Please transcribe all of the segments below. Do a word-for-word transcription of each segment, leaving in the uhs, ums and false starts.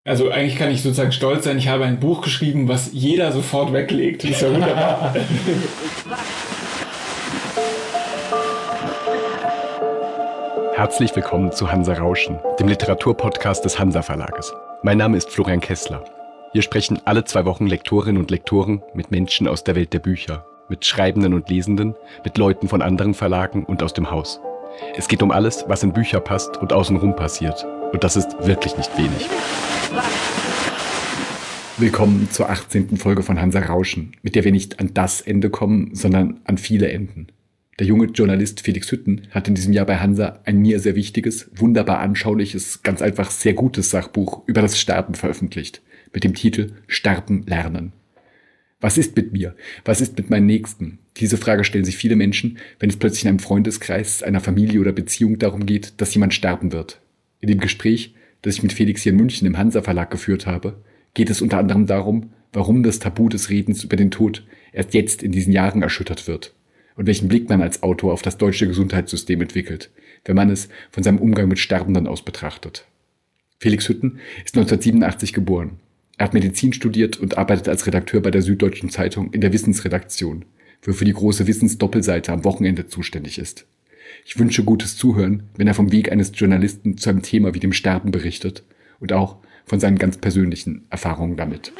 Also eigentlich kann ich sozusagen stolz sein, ich habe ein Buch geschrieben, was jeder sofort weglegt. Das ist ja wunderbar. Herzlich willkommen zu Hansa Rauschen, dem Literaturpodcast des Hansa Verlages. Mein Name ist Florian Kessler. Hier sprechen alle zwei Wochen Lektorinnen und Lektoren mit Menschen aus der Welt der Bücher, mit Schreibenden und Lesenden, mit Leuten von anderen Verlagen und aus dem Haus. Es geht um alles, was in Bücher passt und außenrum passiert. Und das ist wirklich nicht wenig. Willkommen zur achtzehnten Folge von Hansa Rauschen, mit der wir nicht an das Ende kommen, sondern an viele Enden. Der junge Journalist Felix Hütten hat in diesem Jahr bei Hansa ein mir sehr wichtiges, wunderbar anschauliches, ganz einfach sehr gutes Sachbuch über das Sterben veröffentlicht, mit dem Titel Sterben lernen. Was ist mit mir? Was ist mit meinen Nächsten? Diese Frage stellen sich viele Menschen, wenn es plötzlich in einem Freundeskreis, einer Familie oder Beziehung darum geht, dass jemand sterben wird. In dem Gespräch, das ich mit Felix hier in München im Hansa Verlag geführt habe, geht es unter anderem darum, warum das Tabu des Redens über den Tod erst jetzt in diesen Jahren erschüttert wird und welchen Blick man als Autor auf das deutsche Gesundheitssystem entwickelt, wenn man es von seinem Umgang mit Sterbenden aus betrachtet. Felix Hütten ist neunzehnhundertsiebenundachtzig geboren. Er hat Medizin studiert und arbeitet als Redakteur bei der Süddeutschen Zeitung in der Wissensredaktion, wo er für die große Wissensdoppelseite am Wochenende zuständig ist. Ich wünsche gutes Zuhören, wenn er vom Weg eines Journalisten zu einem Thema wie dem Sterben berichtet und auch von seinen ganz persönlichen Erfahrungen damit.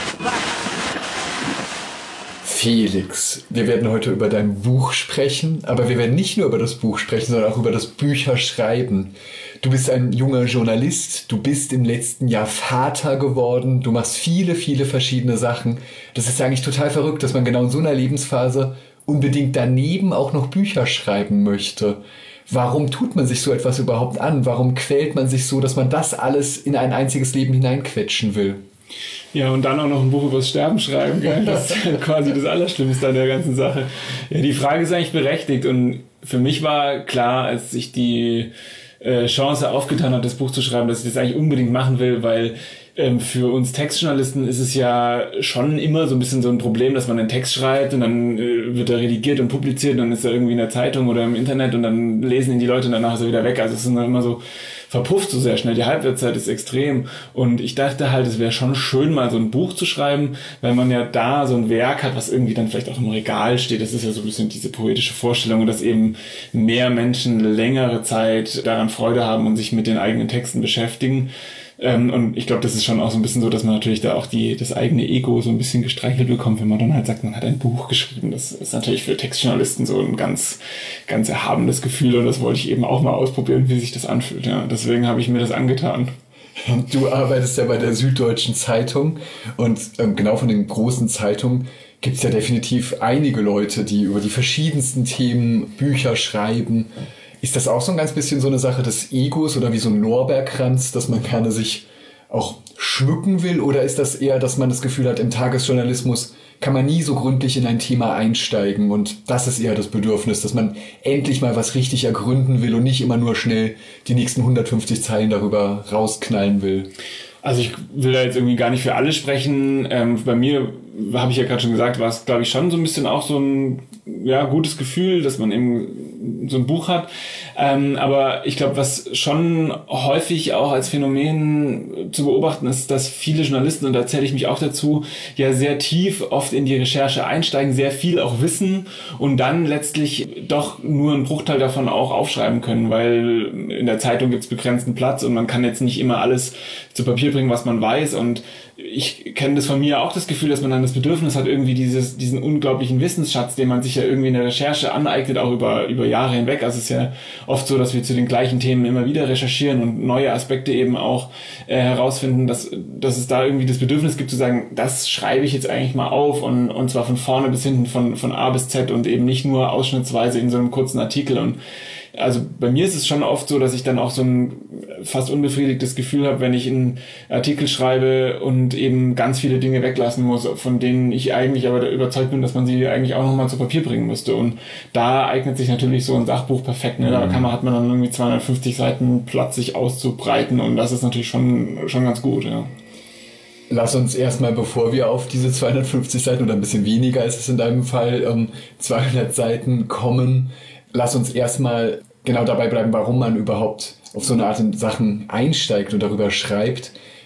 Felix, wir werden heute über dein Buch sprechen, aber wir werden nicht nur über das Buch sprechen, sondern auch über das Bücherschreiben. Du bist ein junger Journalist, du bist im letzten Jahr Vater geworden, du machst viele, viele verschiedene Sachen. Das ist eigentlich total verrückt, dass man genau in so einer Lebensphase unbedingt daneben auch noch Bücher schreiben möchte. Warum tut man sich so etwas überhaupt an? Warum quält man sich so, dass man das alles in ein einziges Leben hineinquetschen will? Ja, und dann auch noch ein Buch über das Sterben schreiben, gell? Das ist quasi das Allerschlimmste an der ganzen Sache. Ja, die Frage ist eigentlich berechtigt und für mich war klar, als sich die äh, Chance aufgetan hat, das Buch zu schreiben, dass ich das eigentlich unbedingt machen will, weil ähm, für uns Textjournalisten ist es ja schon immer so ein bisschen so ein Problem, dass man einen Text schreibt und dann äh, wird er redigiert und publiziert und dann ist er irgendwie in der Zeitung oder im Internet und dann lesen ihn die Leute und danach ist er wieder weg. Also es ist dann immer so verpufft so sehr schnell. Die Halbwertszeit ist extrem. Und ich dachte halt, es wäre schon schön, mal so ein Buch zu schreiben, weil man ja da so ein Werk hat, was irgendwie dann vielleicht auch im Regal steht. Das ist ja so ein bisschen diese poetische Vorstellung, dass eben mehr Menschen längere Zeit daran Freude haben und sich mit den eigenen Texten beschäftigen. Ähm, und ich glaube, das ist schon auch so ein bisschen so, dass man natürlich da auch die das eigene Ego so ein bisschen gestreichelt bekommt, wenn man dann halt sagt, man hat ein Buch geschrieben. Das ist natürlich für Textjournalisten so ein ganz, ganz erhabenes Gefühl und das wollte ich eben auch mal ausprobieren, wie sich das anfühlt. Ja, deswegen habe ich mir das angetan. Du arbeitest ja bei der Süddeutschen Zeitung und ähm, genau von den großen Zeitungen gibt es ja definitiv einige Leute, die über die verschiedensten Themen Bücher schreiben. Ist das auch so ein ganz bisschen so eine Sache des Egos oder wie so ein Lorbeerkranz, dass man gerne sich auch schmücken will? Oder ist das eher, dass man das Gefühl hat, im Tagesjournalismus kann man nie so gründlich in ein Thema einsteigen und das ist eher das Bedürfnis, dass man endlich mal was richtig ergründen will und nicht immer nur schnell die nächsten hundertfünfzig Zeilen darüber rausknallen will? Also ich will da jetzt irgendwie gar nicht für alle sprechen. Ähm, bei mir, habe ich ja gerade schon gesagt, war es, glaube ich, schon so ein bisschen auch so ein ja gutes Gefühl, dass man eben so ein Buch hat. Ähm, aber ich glaube, was schon häufig auch als Phänomen zu beobachten ist, dass viele Journalisten, und da zähle ich mich auch dazu, ja sehr tief oft in die Recherche einsteigen, sehr viel auch wissen und dann letztlich doch nur einen Bruchteil davon auch aufschreiben können, weil in der Zeitung gibt es begrenzten Platz und man kann jetzt nicht immer alles zu Papier bringen, was man weiß. Und ich kenne das von mir auch, das Gefühl, dass man dann das Bedürfnis hat, irgendwie dieses diesen unglaublichen Wissensschatz, den man sich ja irgendwie in der Recherche aneignet, auch über über Jahre hinweg. Also es ist ja oft so, dass wir zu den gleichen Themen immer wieder recherchieren und neue Aspekte eben auch äh, herausfinden, dass dass es da irgendwie das Bedürfnis gibt zu sagen, das schreibe ich jetzt eigentlich mal auf und und zwar von vorne bis hinten, von von A bis Z und eben nicht nur ausschnittsweise in so einem kurzen Artikel. Und also bei mir ist es schon oft so, dass ich dann auch so ein fast unbefriedigtes Gefühl habe, wenn ich einen Artikel schreibe und eben ganz viele Dinge weglassen muss, von denen ich eigentlich aber überzeugt bin, dass man sie eigentlich auch nochmal zu Papier bringen müsste. Und da eignet sich natürlich so ein Sachbuch perfekt. Ne? Da kann man, hat man dann irgendwie zweihundertfünfzig Seiten Platz, sich auszubreiten und das ist natürlich schon, schon ganz gut, ja. Lass uns erstmal, bevor wir auf diese zweihundertfünfzig Seiten oder ein bisschen weniger ist es in deinem Fall, ähm, zweihundert Seiten kommen, lass uns erstmal genau dabei bleiben, warum man überhaupt auf so eine Art Sachen einsteigt und darüber schreibt.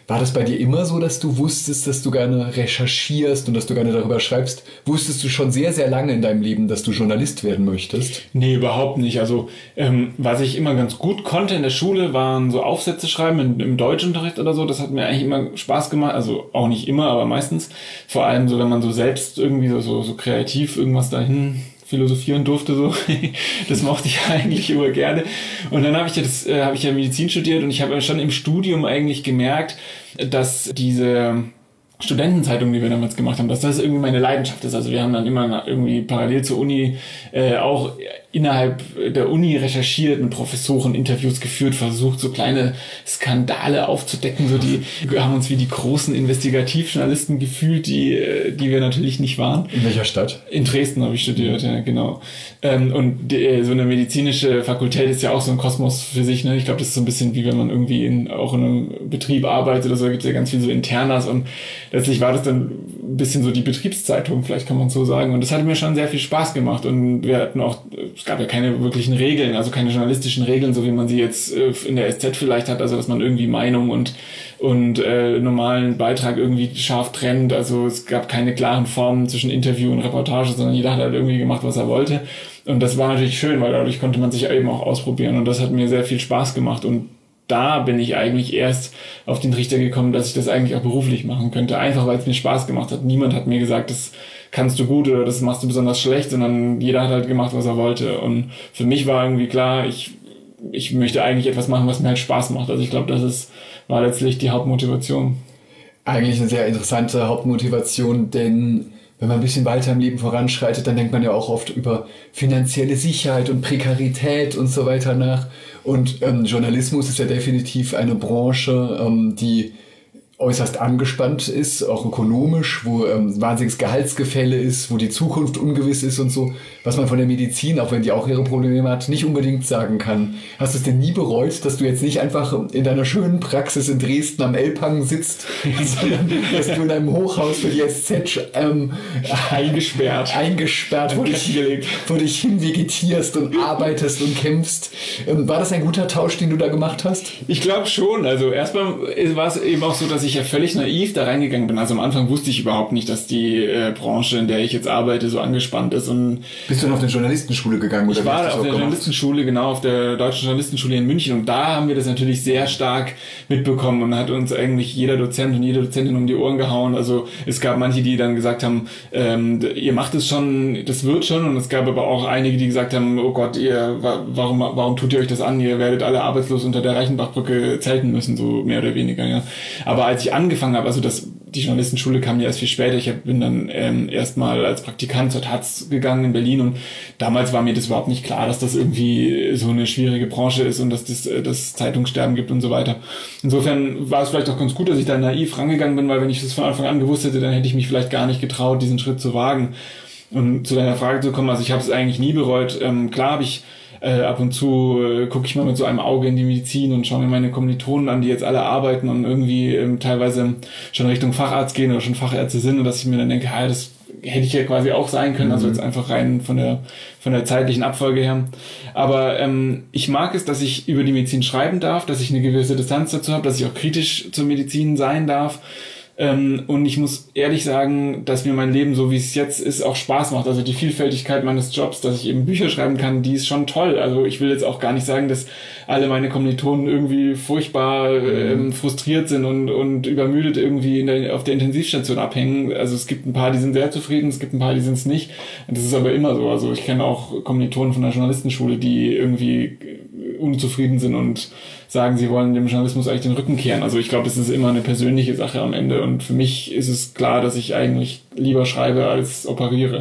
War das bei dir immer so, dass du wusstest, dass du gerne recherchierst und dass du gerne darüber schreibst? Wusstest du schon sehr, sehr lange in deinem Leben, dass du Journalist werden möchtest? Nee, überhaupt nicht. Also ähm, was ich immer ganz gut konnte in der Schule, waren so Aufsätze schreiben im, im Deutschunterricht oder so. Das hat mir eigentlich immer Spaß gemacht. Also auch nicht immer, aber meistens. Vor allem so, wenn man so selbst irgendwie so, so, so kreativ irgendwas dahin philosophieren durfte, so. Das mochte ich eigentlich immer gerne. Und dann habe ich ja das, äh, habe ich ja Medizin studiert und ich habe schon im Studium eigentlich gemerkt, dass diese Studentenzeitung, die wir damals gemacht haben, dass das irgendwie meine Leidenschaft ist. Also wir haben dann immer irgendwie parallel zur Uni äh, auch innerhalb der Uni recherchiert, mit Professoren Interviews geführt, versucht, so kleine Skandale aufzudecken. So die wir haben uns wie die großen Investigativjournalisten gefühlt, die die wir natürlich nicht waren. In welcher Stadt? In Dresden habe ich studiert, ja, genau. Ähm, und die, so eine medizinische Fakultät ist ja auch so ein Kosmos für sich. Ne? Ich glaube, das ist so ein bisschen wie wenn man irgendwie in, auch in einem Betrieb arbeitet oder so, da gibt es ja ganz viel so Internas und letztlich war das dann ein bisschen so die Betriebszeitung, vielleicht kann man so sagen. Und das hat mir schon sehr viel Spaß gemacht. Und wir hatten auch, es gab ja keine wirklichen Regeln, also keine journalistischen Regeln, so wie man sie jetzt in der S Z vielleicht hat, also dass man irgendwie Meinung und und äh, normalen Beitrag irgendwie scharf trennt. Also es gab keine klaren Formen zwischen Interview und Reportage, sondern jeder hat halt irgendwie gemacht, was er wollte. Und das war natürlich schön, weil dadurch konnte man sich eben auch ausprobieren. Und das hat mir sehr viel Spaß gemacht. Und da bin ich eigentlich erst auf den Trichter gekommen, dass ich das eigentlich auch beruflich machen könnte. Einfach, weil es mir Spaß gemacht hat. Niemand hat mir gesagt, das kannst du gut oder das machst du besonders schlecht, sondern jeder hat halt gemacht, was er wollte. Und für mich war irgendwie klar, ich ich möchte eigentlich etwas machen, was mir halt Spaß macht. Also ich glaube, das ist war letztlich die Hauptmotivation. Eigentlich eine sehr interessante Hauptmotivation, denn wenn man ein bisschen weiter im Leben voranschreitet, dann denkt man ja auch oft über finanzielle Sicherheit und Prekarität und so weiter nach. Und ähm, Journalismus ist ja definitiv eine Branche, ähm, die äußerst angespannt ist, auch ökonomisch, wo ähm, wahnsinniges Gehaltsgefälle ist, wo die Zukunft ungewiss ist und so, was man von der Medizin, auch wenn die auch ihre Probleme hat, nicht unbedingt sagen kann. Hast du es denn nie bereut, dass du jetzt nicht einfach in deiner schönen Praxis in Dresden am Elbhang sitzt, sondern dass du in einem Hochhaus für die S Z ähm, eingesperrt, eingesperrt wo, dich, wo dich hinvegetierst und arbeitest und kämpfst? Ähm, war das ein guter Tausch, den du da gemacht hast? Ich glaube schon. Also erstmal war es eben auch so, dass ich ja völlig naiv da reingegangen bin. Also am Anfang wusste ich überhaupt nicht, dass die äh, Branche, in der ich jetzt arbeite, so angespannt ist. Und bist du dann auf eine Journalistenschule gegangen? Oder ich war auf der Journalistenschule, genau, auf der Deutschen Journalistenschule in München. Und da haben wir das natürlich sehr stark mitbekommen und hat uns eigentlich jeder Dozent und jede Dozentin um die Ohren gehauen. Also es gab manche, die dann gesagt haben, ähm, ihr macht es schon, das wird schon. Und es gab aber auch einige, die gesagt haben, oh Gott, ihr, warum, warum tut ihr euch das an? Ihr werdet alle arbeitslos unter der Reichenbachbrücke zelten müssen, so mehr oder weniger, ja. Aber als ich angefangen habe, also das, die Journalistenschule kam ja erst viel später, ich hab, bin dann ähm, erstmal als Praktikant zur Taz gegangen in Berlin und damals war mir das überhaupt nicht klar, dass das irgendwie so eine schwierige Branche ist und dass das, das Zeitungssterben gibt und so weiter. Insofern war es vielleicht auch ganz gut, dass ich da naiv rangegangen bin, weil wenn ich das von Anfang an gewusst hätte, dann hätte ich mich vielleicht gar nicht getraut, diesen Schritt zu wagen. Und zu deiner Frage zu kommen, also ich habe es eigentlich nie bereut. Ähm, klar habe ich Äh, ab und zu äh, gucke ich mal mit so einem Auge in die Medizin und schaue mir meine Kommilitonen an, die jetzt alle arbeiten und irgendwie ähm, teilweise schon Richtung Facharzt gehen oder schon Fachärzte sind und dass ich mir dann denke, ja, das hätte ich ja quasi auch sein können, also jetzt einfach rein von der von der zeitlichen Abfolge her. Aber ähm, ich mag es, dass ich über die Medizin schreiben darf, dass ich eine gewisse Distanz dazu habe, dass ich auch kritisch zur Medizin sein darf. Ähm, und ich muss ehrlich sagen, dass mir mein Leben, so wie es jetzt ist, auch Spaß macht. Also die Vielfältigkeit meines Jobs, dass ich eben Bücher schreiben kann, die ist schon toll. Also ich will jetzt auch gar nicht sagen, dass alle meine Kommilitonen irgendwie furchtbar ähm, frustriert sind und, und übermüdet irgendwie in der, auf der Intensivstation abhängen. Also es gibt ein paar, die sind sehr zufrieden, es gibt ein paar, die sind es nicht. Und das ist aber immer so. Also ich kenne auch Kommilitonen von der Journalistenschule, die irgendwie unzufrieden sind und sagen, sie wollen dem Journalismus eigentlich den Rücken kehren. Also ich glaube, das ist immer eine persönliche Sache am Ende. Und für mich ist es klar, dass ich eigentlich lieber schreibe als operiere.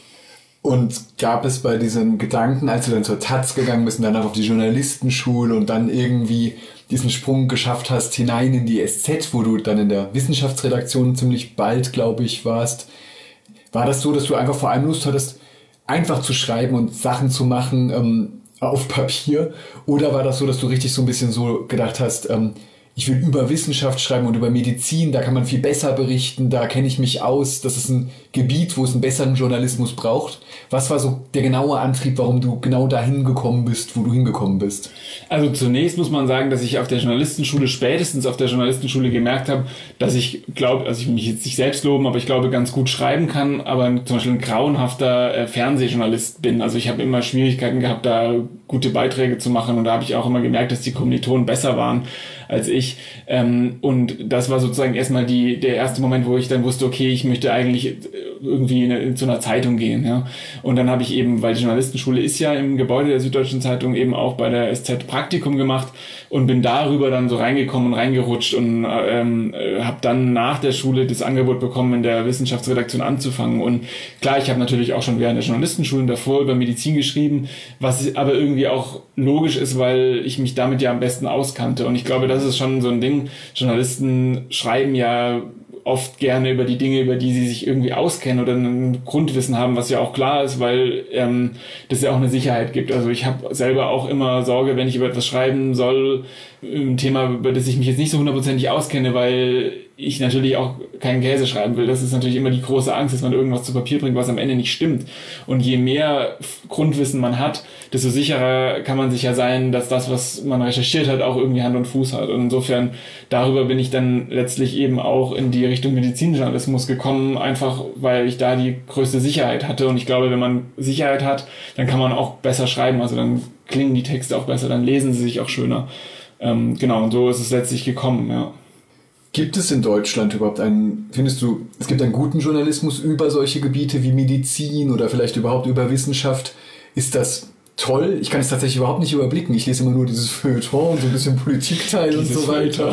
Und gab es bei diesem Gedanken, als du dann zur Taz gegangen bist und danach auf die Journalistenschule und dann irgendwie diesen Sprung geschafft hast hinein in die S Z, wo du dann in der Wissenschaftsredaktion ziemlich bald, glaube ich, warst, war das so, dass du einfach vor allem Lust hattest, einfach zu schreiben und Sachen zu machen, ähm, auf Papier, oder war das so, dass du richtig so ein bisschen so gedacht hast, ähm, ich will über Wissenschaft schreiben und über Medizin, da kann man viel besser berichten, da kenne ich mich aus, das ist ein Gebiet, wo es einen besseren Journalismus braucht. Was war so der genaue Antrieb, warum du genau dahin gekommen bist, wo du hingekommen bist? Also zunächst muss man sagen, dass ich auf der Journalistenschule, spätestens auf der Journalistenschule gemerkt habe, dass ich glaube, also ich will mich jetzt nicht selbst loben, aber ich glaube, ganz gut schreiben kann, aber zum Beispiel ein grauenhafter äh, Fernsehjournalist bin. Also ich habe immer Schwierigkeiten gehabt, da gute Beiträge zu machen und da habe ich auch immer gemerkt, dass die Kommilitonen besser waren als ich. Ähm, und das war sozusagen erstmal die, der erste Moment, wo ich dann wusste, okay, ich möchte eigentlich irgendwie in, in zu einer Zeitung gehen. Ja. Und dann habe ich eben, weil die Journalistenschule ist ja im Gebäude der Süddeutschen Zeitung, eben auch bei der S Z Praktikum gemacht und bin darüber dann so reingekommen und reingerutscht und ähm, habe dann nach der Schule das Angebot bekommen, in der Wissenschaftsredaktion anzufangen. Und klar, ich habe natürlich auch schon während der Journalistenschulen davor über Medizin geschrieben, was aber irgendwie auch logisch ist, weil ich mich damit ja am besten auskannte. Und ich glaube, das ist schon so ein Ding. Journalisten schreiben ja oft gerne über die Dinge, über die sie sich irgendwie auskennen oder ein Grundwissen haben, was ja auch klar ist, weil ähm, das ja auch eine Sicherheit gibt. Also ich habe selber auch immer Sorge, wenn ich über etwas schreiben soll, ein Thema, über das ich mich jetzt nicht so hundertprozentig auskenne, weil ich natürlich auch keinen Käse schreiben will. Das ist natürlich immer die große Angst, dass man irgendwas zu Papier bringt, was am Ende nicht stimmt. Und je mehr Grundwissen man hat, desto sicherer kann man sich ja sein, dass das, was man recherchiert hat, auch irgendwie Hand und Fuß hat. Und insofern, darüber bin ich dann letztlich eben auch in die Richtung Medizinjournalismus gekommen, einfach weil ich da die größte Sicherheit hatte. Und ich glaube, wenn man Sicherheit hat, dann kann man auch besser schreiben. Also dann klingen die Texte auch besser, dann lesen sie sich auch schöner. Ähm, genau, und so ist es letztlich gekommen, ja. Gibt es in Deutschland überhaupt einen, findest du, es gibt einen guten Journalismus über solche Gebiete wie Medizin oder vielleicht überhaupt über Wissenschaft? Ist das toll? Ich kann es tatsächlich überhaupt nicht überblicken. Ich lese immer nur dieses Feuilleton und so ein bisschen Politikteil und so weiter.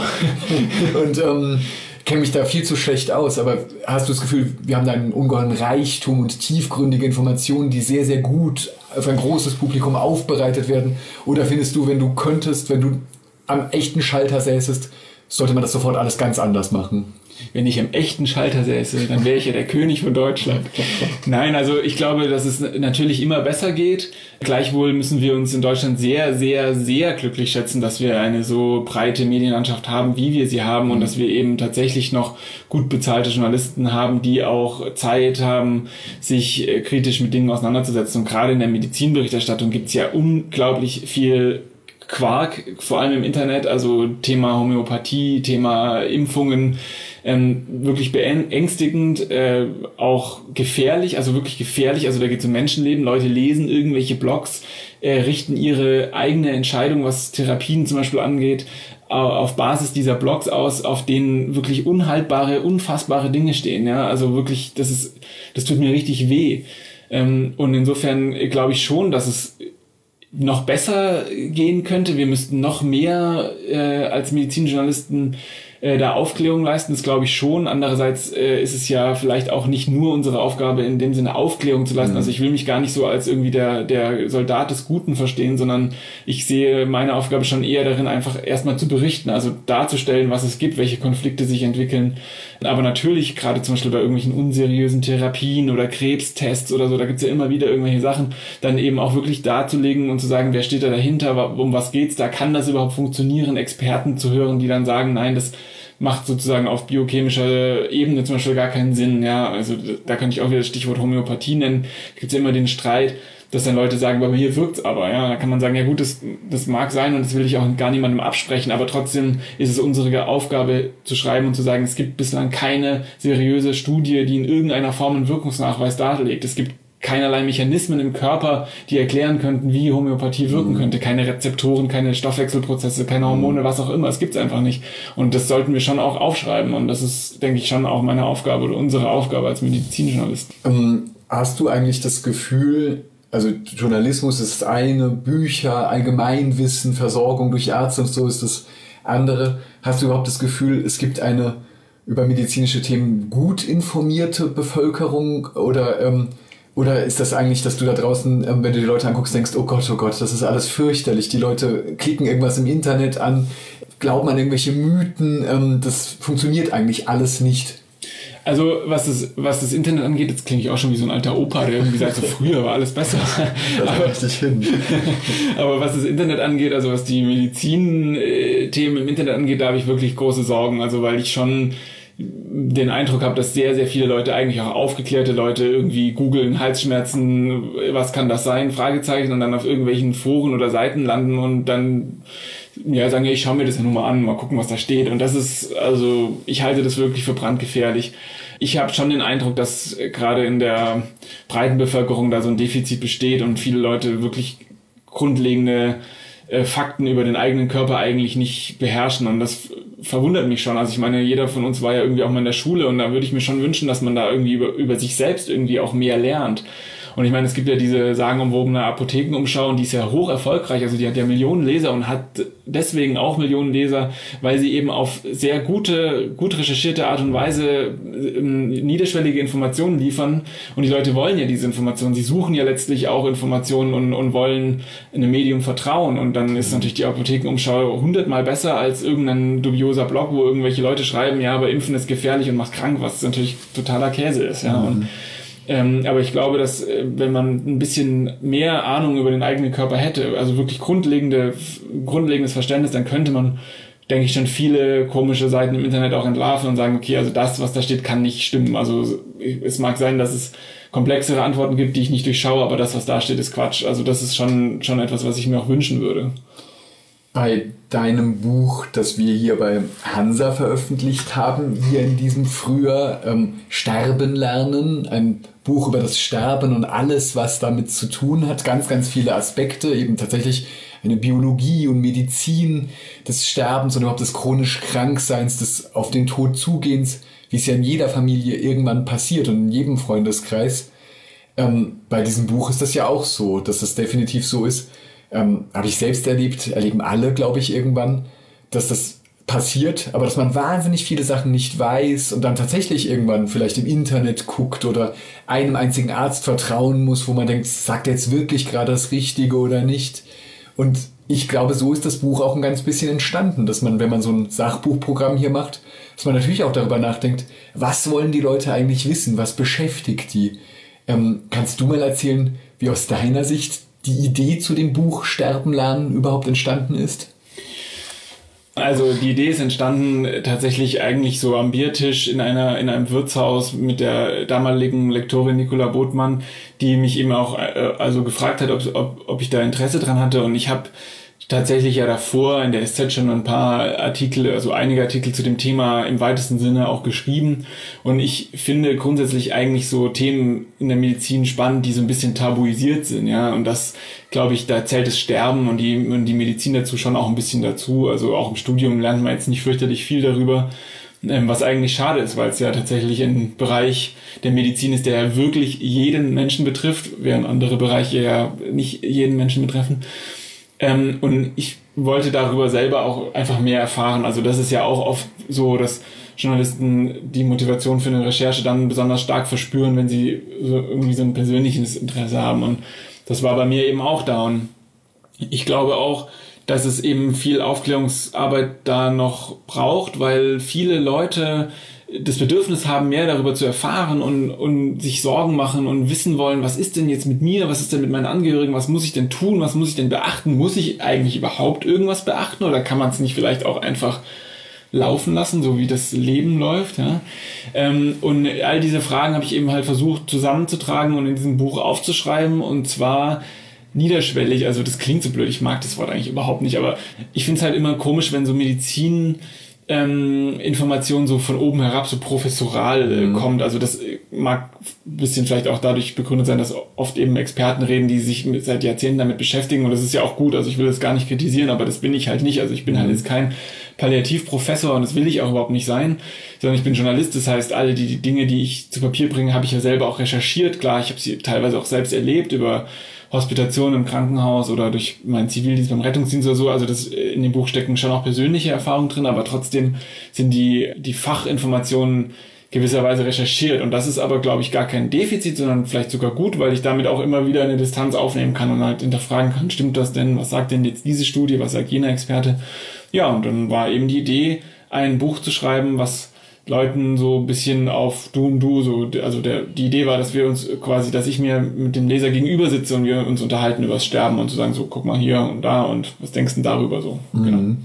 Und ähm, kenne mich da viel zu schlecht aus. Aber hast du das Gefühl, wir haben da einen ungeheuren Reichtum und tiefgründige Informationen, die sehr, sehr gut auf ein großes Publikum aufbereitet werden? Oder findest du, wenn du könntest, wenn du am echten Schalter säßest, sollte man das sofort alles ganz anders machen? Wenn ich am echten Schalter säße, dann wäre ich ja der König von Deutschland. Nein, also ich glaube, dass es natürlich immer besser geht. Gleichwohl müssen wir uns in Deutschland sehr, sehr, sehr glücklich schätzen, dass wir eine so breite Medienlandschaft haben, wie wir sie haben und dass wir eben tatsächlich noch gut bezahlte Journalisten haben, die auch Zeit haben, sich kritisch mit Dingen auseinanderzusetzen. Und gerade in der Medizinberichterstattung gibt es ja unglaublich viel Quark, vor allem im Internet, also Thema Homöopathie, Thema Impfungen, ähm, wirklich beängstigend, äh, auch gefährlich, also wirklich gefährlich, also da geht es um Menschenleben, Leute lesen irgendwelche Blogs, äh, richten ihre eigene Entscheidung, was Therapien zum Beispiel angeht, auf Basis dieser Blogs aus, auf denen wirklich unhaltbare, unfassbare Dinge stehen, ja, also wirklich, das ist, das tut mir richtig weh, ähm, und insofern glaube ich schon, dass es noch besser gehen könnte. Wir müssten noch mehr äh, als Medizinjournalisten äh, da Aufklärung leisten, das glaube ich schon. Andererseits äh, ist es ja vielleicht auch nicht nur unsere Aufgabe, in dem Sinne Aufklärung zu leisten. Mhm. Also ich will mich gar nicht so als irgendwie der der Soldat des Guten verstehen, sondern ich sehe meine Aufgabe schon eher darin, einfach erstmal zu berichten, also darzustellen, was es gibt, welche Konflikte sich entwickeln. Aber natürlich, gerade zum Beispiel bei irgendwelchen unseriösen Therapien oder Krebstests oder so, da gibt's ja immer wieder irgendwelche Sachen, dann eben auch wirklich darzulegen und zu sagen, wer steht da dahinter, um was geht's da, kann das überhaupt funktionieren, Experten zu hören, die dann sagen, nein, das macht sozusagen auf biochemischer Ebene zum Beispiel gar keinen Sinn. Ja, also da könnte ich auch wieder das Stichwort Homöopathie nennen. Da gibt's ja immer den Streit, dass dann Leute sagen, bei mir wirkt's aber. Ja, da kann man sagen, ja gut, das, das mag sein und das will ich auch gar niemandem absprechen, aber trotzdem ist es unsere Aufgabe zu schreiben und zu sagen, es gibt bislang keine seriöse Studie, die in irgendeiner Form einen Wirkungsnachweis darlegt. Es gibt keinerlei Mechanismen im Körper, die erklären könnten, wie Homöopathie wirken mhm. könnte. Keine Rezeptoren, keine Stoffwechselprozesse, keine Hormone, was auch immer. Es gibt's einfach nicht. Und das sollten wir schon auch aufschreiben. Und das ist, denke ich, schon auch meine Aufgabe oder unsere Aufgabe als Medizinjournalisten. Ähm, hast du eigentlich das Gefühl, also Journalismus ist das eine, Bücher, Allgemeinwissen, Versorgung durch Ärzte und so ist das andere. Hast du überhaupt das Gefühl, es gibt eine über medizinische Themen gut informierte Bevölkerung oder ähm, Oder ist das eigentlich, dass du da draußen, wenn du die Leute anguckst, denkst, oh Gott, oh Gott, das ist alles fürchterlich. Die Leute klicken irgendwas im Internet an, glauben an irgendwelche Mythen. Das funktioniert eigentlich alles nicht. Also was das, was das Internet angeht, jetzt klinge ich auch schon wie so ein alter Opa, der irgendwie sagt, so früher war alles besser. aber, richtig hin. aber was das Internet angeht, also was die Medizin-Themen im Internet angeht, da habe ich wirklich große Sorgen. Also weil ich schon den Eindruck habe, dass sehr, sehr viele Leute, eigentlich auch aufgeklärte Leute, irgendwie googeln, Halsschmerzen, was kann das sein, Fragezeichen, und dann auf irgendwelchen Foren oder Seiten landen und dann ja sagen, ja, ich schaue mir das ja nur mal an, mal gucken, was da steht. Und das ist, also ich halte das wirklich für brandgefährlich. Ich habe schon den Eindruck, dass gerade in der breiten Bevölkerung da so ein Defizit besteht und viele Leute wirklich grundlegende äh, Fakten über den eigenen Körper eigentlich nicht beherrschen. Und das verwundert mich schon. Also ich meine, jeder von uns war ja irgendwie auch mal in der Schule, und da würde ich mir schon wünschen, dass man da irgendwie über, über sich selbst irgendwie auch mehr lernt. Und ich meine, es gibt ja diese sagenumwobene Apothekenumschau, und die ist ja hoch erfolgreich. Also die hat ja Millionen Leser und hat deswegen auch Millionen Leser, weil sie eben auf sehr gute, gut recherchierte Art und Weise ähm, niederschwellige Informationen liefern. Und die Leute wollen ja diese Informationen. Sie suchen ja letztlich auch Informationen und, und wollen einem Medium vertrauen. Und dann ist natürlich die Apothekenumschau hundertmal besser als irgendein dubioser Blog, wo irgendwelche Leute schreiben, ja, aber Impfen ist gefährlich und macht krank, was natürlich totaler Käse ist. Ja. Mhm. Und Ähm, aber ich glaube, dass äh, wenn man ein bisschen mehr Ahnung über den eigenen Körper hätte, also wirklich grundlegende, grundlegendes Verständnis, dann könnte man, denke ich, schon viele komische Seiten im Internet auch entlarven und sagen, okay, also das, was da steht, kann nicht stimmen. Also es mag sein, dass es komplexere Antworten gibt, die ich nicht durchschaue, aber das, was da steht, ist Quatsch. Also das ist schon, schon etwas, was ich mir auch wünschen würde. Bei deinem Buch, das wir hier bei Hansa veröffentlicht haben, hier in diesem Frühjahr, ähm, Sterben lernen, ein Buch über das Sterben und alles, was damit zu tun hat, ganz, ganz viele Aspekte, eben tatsächlich eine Biologie und Medizin des Sterbens und überhaupt des chronisch Krankseins, des auf den Tod zugehens, wie es ja in jeder Familie irgendwann passiert und in jedem Freundeskreis. Ähm, bei diesem Buch ist das ja auch so, dass das definitiv so ist. Ähm, habe ich selbst erlebt, erleben alle, glaube ich, irgendwann, dass das passiert, aber dass man wahnsinnig viele Sachen nicht weiß und dann tatsächlich irgendwann vielleicht im Internet guckt oder einem einzigen Arzt vertrauen muss, wo man denkt, sagt er jetzt wirklich gerade das Richtige oder nicht? Und ich glaube, so ist das Buch auch ein ganz bisschen entstanden, dass man, wenn man so ein Sachbuchprogramm hier macht, dass man natürlich auch darüber nachdenkt, was wollen die Leute eigentlich wissen, was beschäftigt die? Ähm, kannst du mal erzählen, wie aus deiner Sicht die Idee zu dem Buch Sterben lernen überhaupt entstanden ist? Also die Idee ist entstanden tatsächlich eigentlich so am Biertisch in einer in einem Wirtshaus mit der damaligen Lektorin Nicola Botmann, die mich eben auch äh, also gefragt hat, ob, ob, ob ich da Interesse dran hatte. Und ich habe tatsächlich ja davor in der S Z schon ein paar Artikel, also einige Artikel zu dem Thema im weitesten Sinne auch geschrieben. Und ich finde grundsätzlich eigentlich so Themen in der Medizin spannend, die so ein bisschen tabuisiert sind, ja. Und das, glaube ich, da zählt das Sterben und die, und die Medizin dazu schon auch ein bisschen dazu. Also auch im Studium lernt man jetzt nicht fürchterlich viel darüber, was eigentlich schade ist, weil es ja tatsächlich ein Bereich der Medizin ist, der ja wirklich jeden Menschen betrifft, während andere Bereiche ja nicht jeden Menschen betreffen. Ähm, und ich wollte darüber selber auch einfach mehr erfahren. Also das ist ja auch oft so, dass Journalisten die Motivation für eine Recherche dann besonders stark verspüren, wenn sie so irgendwie so ein persönliches Interesse haben. Und das war bei mir eben auch da. Und ich glaube auch, dass es eben viel Aufklärungsarbeit da noch braucht, weil viele Leute das Bedürfnis haben, mehr darüber zu erfahren und, und sich Sorgen machen und wissen wollen, was ist denn jetzt mit mir, was ist denn mit meinen Angehörigen, was muss ich denn tun, was muss ich denn beachten, muss ich eigentlich überhaupt irgendwas beachten oder kann man es nicht vielleicht auch einfach laufen lassen, so wie das Leben läuft, ja. Ähm, und all diese Fragen habe ich eben halt versucht zusammenzutragen und in diesem Buch aufzuschreiben, und zwar niederschwellig. Also das klingt so blöd, ich mag das Wort eigentlich überhaupt nicht, aber ich finde es halt immer komisch, wenn so Medizin ähm, Informationen so von oben herab so professoral äh, mhm. kommt. Also das mag ein bisschen vielleicht auch dadurch begründet sein, dass oft eben Experten reden, die sich mit, seit Jahrzehnten damit beschäftigen, und das ist ja auch gut, also ich will das gar nicht kritisieren, aber das bin ich halt nicht. Also ich bin mhm. halt jetzt kein Palliativprofessor und das will ich auch überhaupt nicht sein, sondern ich bin Journalist. Das heißt, alle die, die Dinge, die ich zu Papier bringe, habe ich ja selber auch recherchiert. Klar, ich habe sie teilweise auch selbst erlebt über Hospitation im Krankenhaus oder durch meinen Zivildienst beim Rettungsdienst oder so. Also das, in dem Buch stecken schon auch persönliche Erfahrungen drin, aber trotzdem sind die, die Fachinformationen gewisserweise recherchiert. Und das ist aber, glaube ich, gar kein Defizit, sondern vielleicht sogar gut, weil ich damit auch immer wieder eine Distanz aufnehmen kann und halt hinterfragen kann, stimmt das denn? Was sagt denn jetzt diese Studie? Was sagt jener Experte? Ja, und dann war eben die Idee, ein Buch zu schreiben, was Leuten so ein bisschen auf Du und Du, so, also der, die Idee war, dass wir uns quasi, dass ich mir mit dem Leser gegenüber sitze und wir uns unterhalten über das Sterben und zu sagen, so, guck mal hier und da und was denkst du denn darüber so? Mhm. Genau.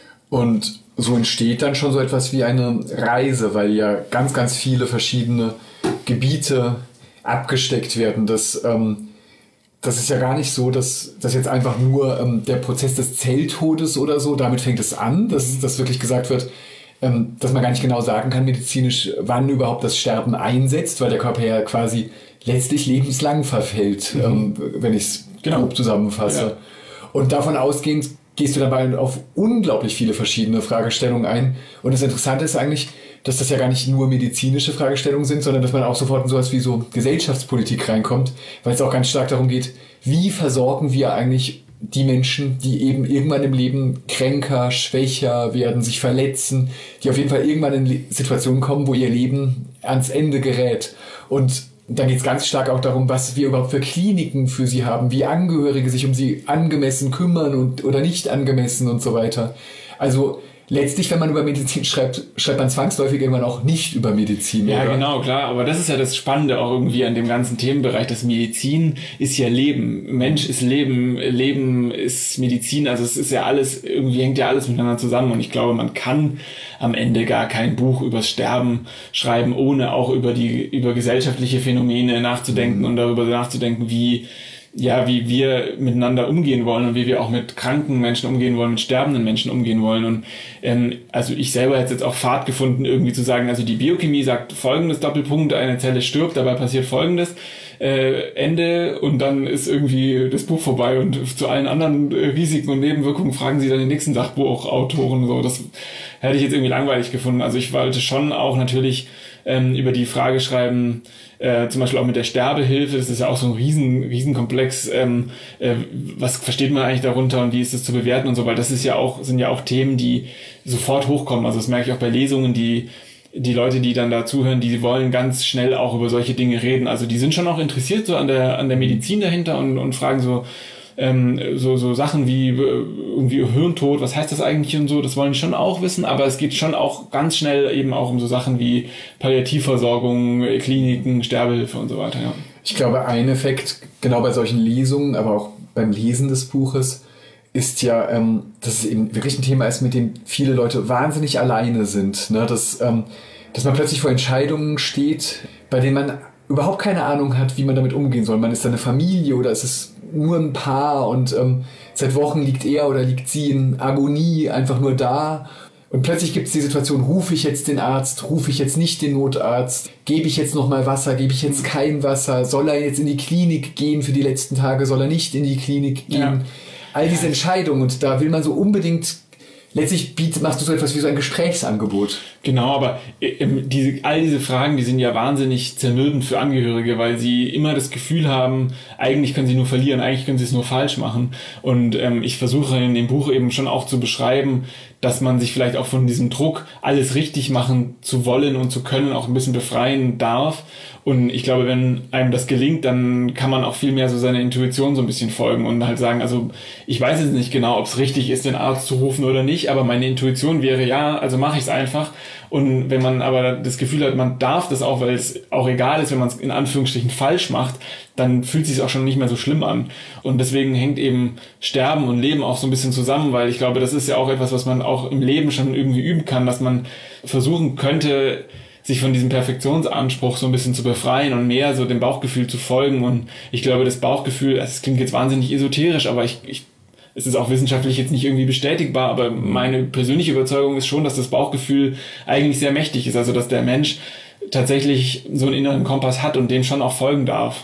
Und so entsteht dann schon so etwas wie eine Reise, weil ja ganz, ganz viele verschiedene Gebiete abgesteckt werden. Das, ähm, das ist ja gar nicht so, dass das jetzt einfach nur ähm, der Prozess des Zelltodes oder so, damit fängt es an, dass, dass wirklich gesagt wird, ähm, dass man gar nicht genau sagen kann medizinisch, wann überhaupt das Sterben einsetzt, weil der Körper ja quasi letztlich lebenslang verfällt, mhm. ähm, wenn ich es genau. grob zusammenfasse. Ja. Und davon ausgehend gehst du dabei auf unglaublich viele verschiedene Fragestellungen ein. Und das Interessante ist eigentlich, dass das ja gar nicht nur medizinische Fragestellungen sind, sondern dass man auch sofort in sowas wie so Gesellschaftspolitik reinkommt, weil es auch ganz stark darum geht, wie versorgen wir eigentlich die Menschen, die eben irgendwann im Leben kränker, schwächer werden, sich verletzen, die auf jeden Fall irgendwann in Situationen kommen, wo ihr Leben ans Ende gerät. Und dann geht es ganz stark auch darum, was wir überhaupt für Kliniken für sie haben, wie Angehörige sich um sie angemessen kümmern und oder nicht angemessen und so weiter. Also letztlich, wenn man über Medizin schreibt, schreibt man zwangsläufig irgendwann auch nicht über Medizin. Ja, oder? Genau, klar. Aber das ist ja das Spannende auch irgendwie an dem ganzen Themenbereich. Das Medizin ist ja Leben. Mensch ist Leben. Leben ist Medizin. Also es ist ja alles, irgendwie hängt ja alles miteinander zusammen. Und ich glaube, man kann am Ende gar kein Buch übers Sterben schreiben, ohne auch über die, über gesellschaftliche Phänomene nachzudenken mhm. und darüber nachzudenken, wie, ja, wie wir miteinander umgehen wollen und wie wir auch mit kranken Menschen umgehen wollen, mit sterbenden Menschen umgehen wollen. Und ähm, also ich selber hätte jetzt auch Fahrt gefunden, irgendwie zu sagen, also die Biochemie sagt folgendes Doppelpunkt, eine Zelle stirbt, dabei passiert folgendes, äh, Ende und dann ist irgendwie das Buch vorbei und zu allen anderen äh, Risiken und Nebenwirkungen fragen sie dann den nächsten Sachbuchautoren. So, das hätte ich jetzt irgendwie langweilig gefunden. Also ich wollte schon auch natürlich ähm, über die Frage schreiben, Äh, zum Beispiel auch mit der Sterbehilfe, das ist ja auch so ein riesen, riesen Komplex, ähm, äh, was versteht man eigentlich darunter und wie ist das zu bewerten und so, weil das ist ja auch, sind ja auch Themen, die sofort hochkommen, also das merke ich auch bei Lesungen, die die Leute, die dann da zuhören, die wollen ganz schnell auch über solche Dinge reden, also die sind schon auch interessiert so an der an der Medizin dahinter und, und fragen so, Ähm, so so Sachen wie äh, irgendwie Hirntod, was heißt das eigentlich und so, das wollen die schon auch wissen, aber es geht schon auch ganz schnell eben auch um so Sachen wie Palliativversorgung, Kliniken, Sterbehilfe und so weiter. Ja. Ich glaube, ein Effekt genau bei solchen Lesungen, aber auch beim Lesen des Buches ist ja, ähm, dass es eben wirklich ein Thema ist, mit dem viele Leute wahnsinnig alleine sind, ne? dass, ähm, dass man plötzlich vor Entscheidungen steht, bei denen man überhaupt keine Ahnung hat, wie man damit umgehen soll. Man ist da eine Familie oder ist es nur ein Paar und ähm, seit Wochen liegt er oder liegt sie in Agonie einfach nur da und plötzlich gibt es die Situation, rufe ich jetzt den Arzt, rufe ich jetzt nicht den Notarzt, gebe ich jetzt noch mal Wasser, gebe ich jetzt kein Wasser, soll er jetzt in die Klinik gehen für die letzten Tage, soll er nicht in die Klinik gehen? Ja. All diese Entscheidungen und da will man so unbedingt, letztlich bietet, machst du so etwas wie so ein Gesprächsangebot. Genau, aber ähm, diese, all diese Fragen, die sind ja wahnsinnig zermürbend für Angehörige, weil sie immer das Gefühl haben, eigentlich können sie nur verlieren, eigentlich können sie es nur falsch machen. Und ähm, ich versuche in dem Buch eben schon auch zu beschreiben, dass man sich vielleicht auch von diesem Druck, alles richtig machen zu wollen und zu können, auch ein bisschen befreien darf. Und ich glaube, wenn einem das gelingt, dann kann man auch viel mehr so seiner Intuition so ein bisschen folgen und halt sagen, also ich weiß jetzt nicht genau, ob es richtig ist, den Arzt zu rufen oder nicht, aber meine Intuition wäre ja, also mache ich es einfach. Und wenn man aber das Gefühl hat, man darf das auch, weil es auch egal ist, wenn man es in Anführungsstrichen falsch macht, dann fühlt es sich auch schon nicht mehr so schlimm an. Und deswegen hängt eben Sterben und Leben auch so ein bisschen zusammen, weil ich glaube, das ist ja auch etwas, was man auch im Leben schon irgendwie üben kann, dass man versuchen könnte, sich von diesem Perfektionsanspruch so ein bisschen zu befreien und mehr so dem Bauchgefühl zu folgen. Und ich glaube, das Bauchgefühl, es klingt jetzt wahnsinnig esoterisch, aber ich, ich es ist auch wissenschaftlich jetzt nicht irgendwie bestätigbar, aber meine persönliche Überzeugung ist schon, dass das Bauchgefühl eigentlich sehr mächtig ist. Also, dass der Mensch tatsächlich so einen inneren Kompass hat und dem schon auch folgen darf.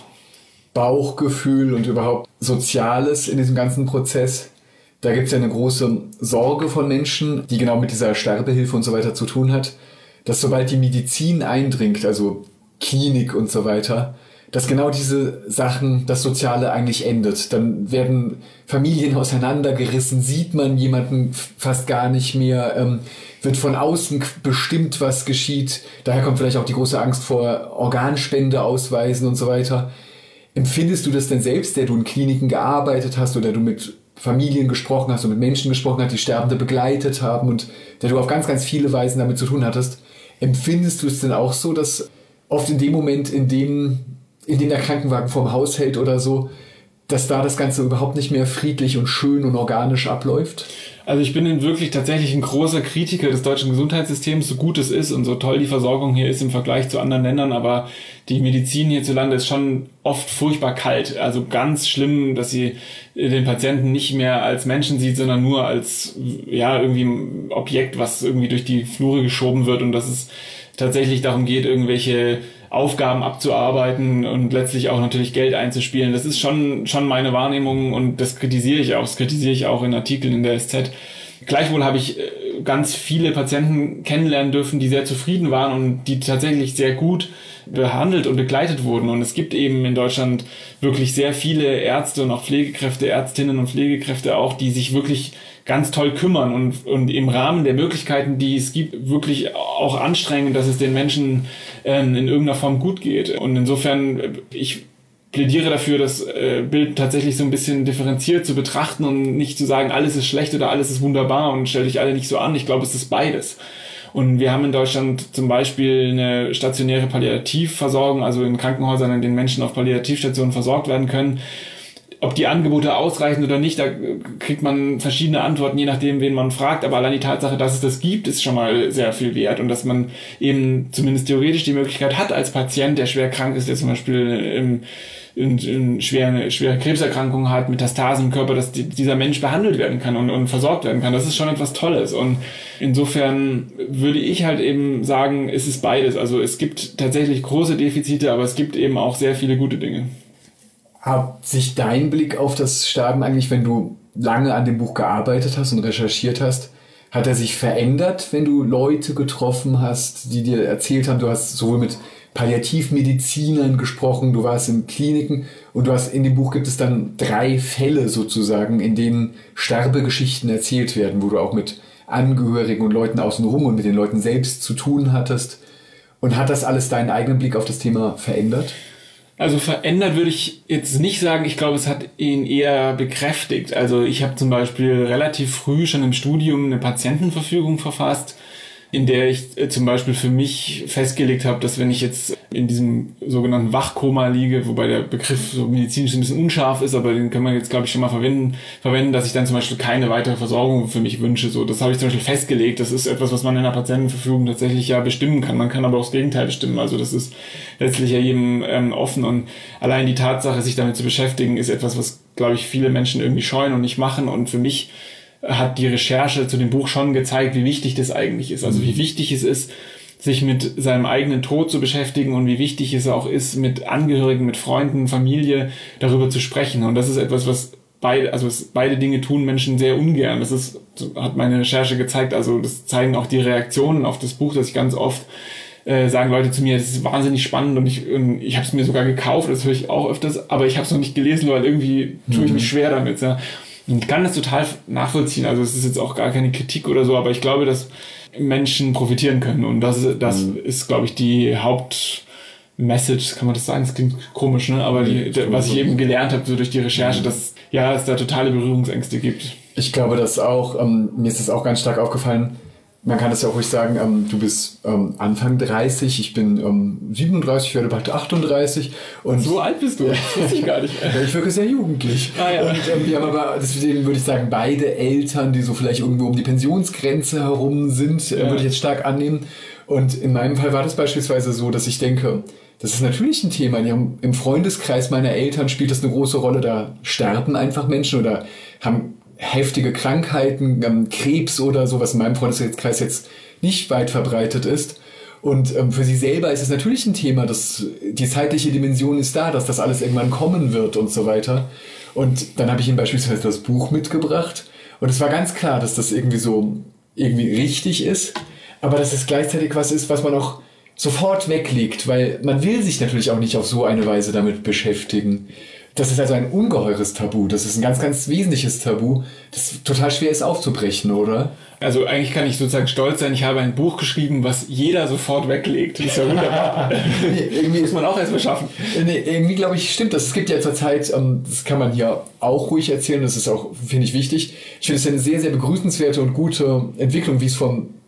Bauchgefühl und überhaupt Soziales in diesem ganzen Prozess. Da gibt es ja eine große Sorge von Menschen, die genau mit dieser Sterbehilfe und so weiter zu tun hat, dass sobald die Medizin eindringt, also Klinik und so weiter, dass genau diese Sachen, das Soziale eigentlich endet. Dann werden Familien auseinandergerissen, sieht man jemanden fast gar nicht mehr, ähm, wird von außen bestimmt, was geschieht. Daher kommt vielleicht auch die große Angst vor Organspende ausweisen und so weiter. Empfindest du das denn selbst, der du in Kliniken gearbeitet hast oder du mit Familien gesprochen hast und mit Menschen gesprochen hast, die Sterbende begleitet haben und der du auf ganz, ganz viele Weisen damit zu tun hattest? Empfindest du es denn auch so, dass oft in dem Moment, in dem, in dem der Krankenwagen vorm Haus hält oder so, dass da das Ganze überhaupt nicht mehr friedlich und schön und organisch abläuft? Also ich bin wirklich tatsächlich ein großer Kritiker des deutschen Gesundheitssystems, so gut es ist und so toll die Versorgung hier ist im Vergleich zu anderen Ländern, aber die Medizin hierzulande ist schon oft furchtbar kalt. Also ganz schlimm, dass sie den Patienten nicht mehr als Menschen sieht, sondern nur als ja irgendwie ein Objekt, was irgendwie durch die Flure geschoben wird, und dass es tatsächlich darum geht, irgendwelche Aufgaben abzuarbeiten und letztlich auch natürlich Geld einzuspielen. Das ist schon schon meine Wahrnehmung, und das kritisiere ich auch. Das kritisiere ich auch in Artikeln in der S Z. Gleichwohl habe ich ganz viele Patienten kennenlernen dürfen, die sehr zufrieden waren und die tatsächlich sehr gut behandelt und begleitet wurden. Und es gibt eben in Deutschland wirklich sehr viele Ärzte und auch Pflegekräfte, Ärztinnen und Pflegekräfte auch, die sich wirklich ganz toll kümmern und, und im Rahmen der Möglichkeiten, die es gibt, wirklich auch anstrengen, dass es den Menschen ähm, in irgendeiner Form gut geht. Und insofern, ich plädiere dafür, das äh, Bild tatsächlich so ein bisschen differenziert zu betrachten und nicht zu sagen, alles ist schlecht oder alles ist wunderbar und stell dich alle nicht so an. Ich glaube, es ist beides. Und wir haben in Deutschland zum Beispiel eine stationäre Palliativversorgung, also in Krankenhäusern, in denen Menschen auf Palliativstationen versorgt werden können. Ob die Angebote ausreichen oder nicht, da kriegt man verschiedene Antworten, je nachdem, wen man fragt. Aber allein die Tatsache, dass es das gibt, ist schon mal sehr viel wert. Und dass man eben zumindest theoretisch die Möglichkeit hat, als Patient, der schwer krank ist, der zum Beispiel im, in, in schwere, schwere Krebserkrankungen hat, Metastasen im Körper, dass die, dieser Mensch behandelt werden kann und, und versorgt werden kann. Das ist schon etwas Tolles. Und insofern würde ich halt eben sagen, es ist beides. Also es gibt tatsächlich große Defizite, aber es gibt eben auch sehr viele gute Dinge. Hat sich dein Blick auf das Sterben eigentlich, wenn du lange an dem Buch gearbeitet hast und recherchiert hast, hat er sich verändert, wenn du Leute getroffen hast, die dir erzählt haben, du hast sowohl mit Palliativmedizinern gesprochen, du warst in Kliniken und du hast in dem Buch gibt es dann drei Fälle sozusagen, in denen Sterbegeschichten erzählt werden, wo du auch mit Angehörigen und Leuten außenrum und mit den Leuten selbst zu tun hattest. Und hat das alles deinen eigenen Blick auf das Thema verändert? Also verändert würde ich jetzt nicht sagen. Ich glaube, es hat ihn eher bekräftigt. Also ich habe zum Beispiel relativ früh schon im Studium eine Patientenverfügung verfasst, in der ich äh, zum Beispiel für mich festgelegt habe, dass wenn ich jetzt in diesem sogenannten Wachkoma liege, wobei der Begriff so medizinisch ein bisschen unscharf ist, aber den kann man jetzt, glaube ich, schon mal verwenden, verwenden, dass ich dann zum Beispiel keine weitere Versorgung für mich wünsche. So, das habe ich zum Beispiel festgelegt. Das ist etwas, was man in einer Patientenverfügung tatsächlich ja bestimmen kann. Man kann aber auch das Gegenteil bestimmen. Also das ist letztlich ja jedem ähm, offen, und allein die Tatsache, sich damit zu beschäftigen, ist etwas, was, glaube ich, viele Menschen irgendwie scheuen und nicht machen. Und für mich hat die Recherche zu dem Buch schon gezeigt, wie wichtig das eigentlich ist. Also wie wichtig es ist, sich mit seinem eigenen Tod zu beschäftigen und wie wichtig es auch ist, mit Angehörigen, mit Freunden, Familie darüber zu sprechen. Und das ist etwas, was beide, also was beide Dinge tun Menschen sehr ungern. Das ist, hat meine Recherche gezeigt. Also das zeigen auch die Reaktionen auf das Buch, dass ich ganz oft äh, sagen Leute zu mir, das ist wahnsinnig spannend und ich, und ich habe es mir sogar gekauft, das höre ich auch öfters, aber ich habe es noch nicht gelesen, weil irgendwie tue ich mich schwer damit. Ja. Und ich kann das total nachvollziehen. Also es ist jetzt auch gar keine Kritik oder so, aber ich glaube, dass Menschen profitieren können. Und das, das mhm. ist, glaube ich, die Hauptmessage, kann man das sagen? Das klingt komisch, ne? Aber die, was ich eben gelernt habe, so durch die Recherche, dass ja, es da totale Berührungsängste gibt. Ich glaube, dass auch, ähm, mir ist das auch ganz stark aufgefallen, man kann das ja auch ruhig sagen, ähm, du bist ähm, Anfang dreißig, ich bin ähm, siebenunddreißig, ich werde bald achtunddreißig. Und so alt bist du? Das wusste ich gar nicht. Ja, ich wirke sehr jugendlich. Ah, ja. Und ähm, wir haben aber, deswegen würde ich sagen, beide Eltern, die so vielleicht irgendwo um die Pensionsgrenze herum sind, ja. äh, würde ich jetzt stark annehmen. Und in meinem Fall war das beispielsweise so, dass ich denke, das ist natürlich ein Thema. Im Freundeskreis meiner Eltern spielt das eine große Rolle. Da sterben einfach Menschen oder haben heftige Krankheiten, ähm, Krebs oder so, was in meinem Freundeskreis jetzt nicht weit verbreitet ist. Und ähm, für sie selber ist es natürlich ein Thema, dass die zeitliche Dimension ist da, dass das alles irgendwann kommen wird und so weiter. Und dann habe ich ihnen beispielsweise das Buch mitgebracht. Und es war ganz klar, dass das irgendwie so irgendwie richtig ist, aber dass es gleichzeitig was ist, was man auch sofort weglegt, weil man will sich natürlich auch nicht auf so eine Weise damit beschäftigen. Das ist also ein ungeheures Tabu. Das ist ein ganz, ganz wesentliches Tabu, das total schwer ist aufzubrechen, oder? Also eigentlich kann ich sozusagen stolz sein, ich habe ein Buch geschrieben, was jeder sofort weglegt. Das ist ja wunderbar. nee, irgendwie muss man auch erstmal schaffen. Nee, irgendwie glaube ich, stimmt das. Es gibt ja zurzeit, ähm, das kann man hier auch ruhig erzählen, das ist auch, finde ich, wichtig. Ich finde es eine sehr, sehr begrüßenswerte und gute Entwicklung, wie es vom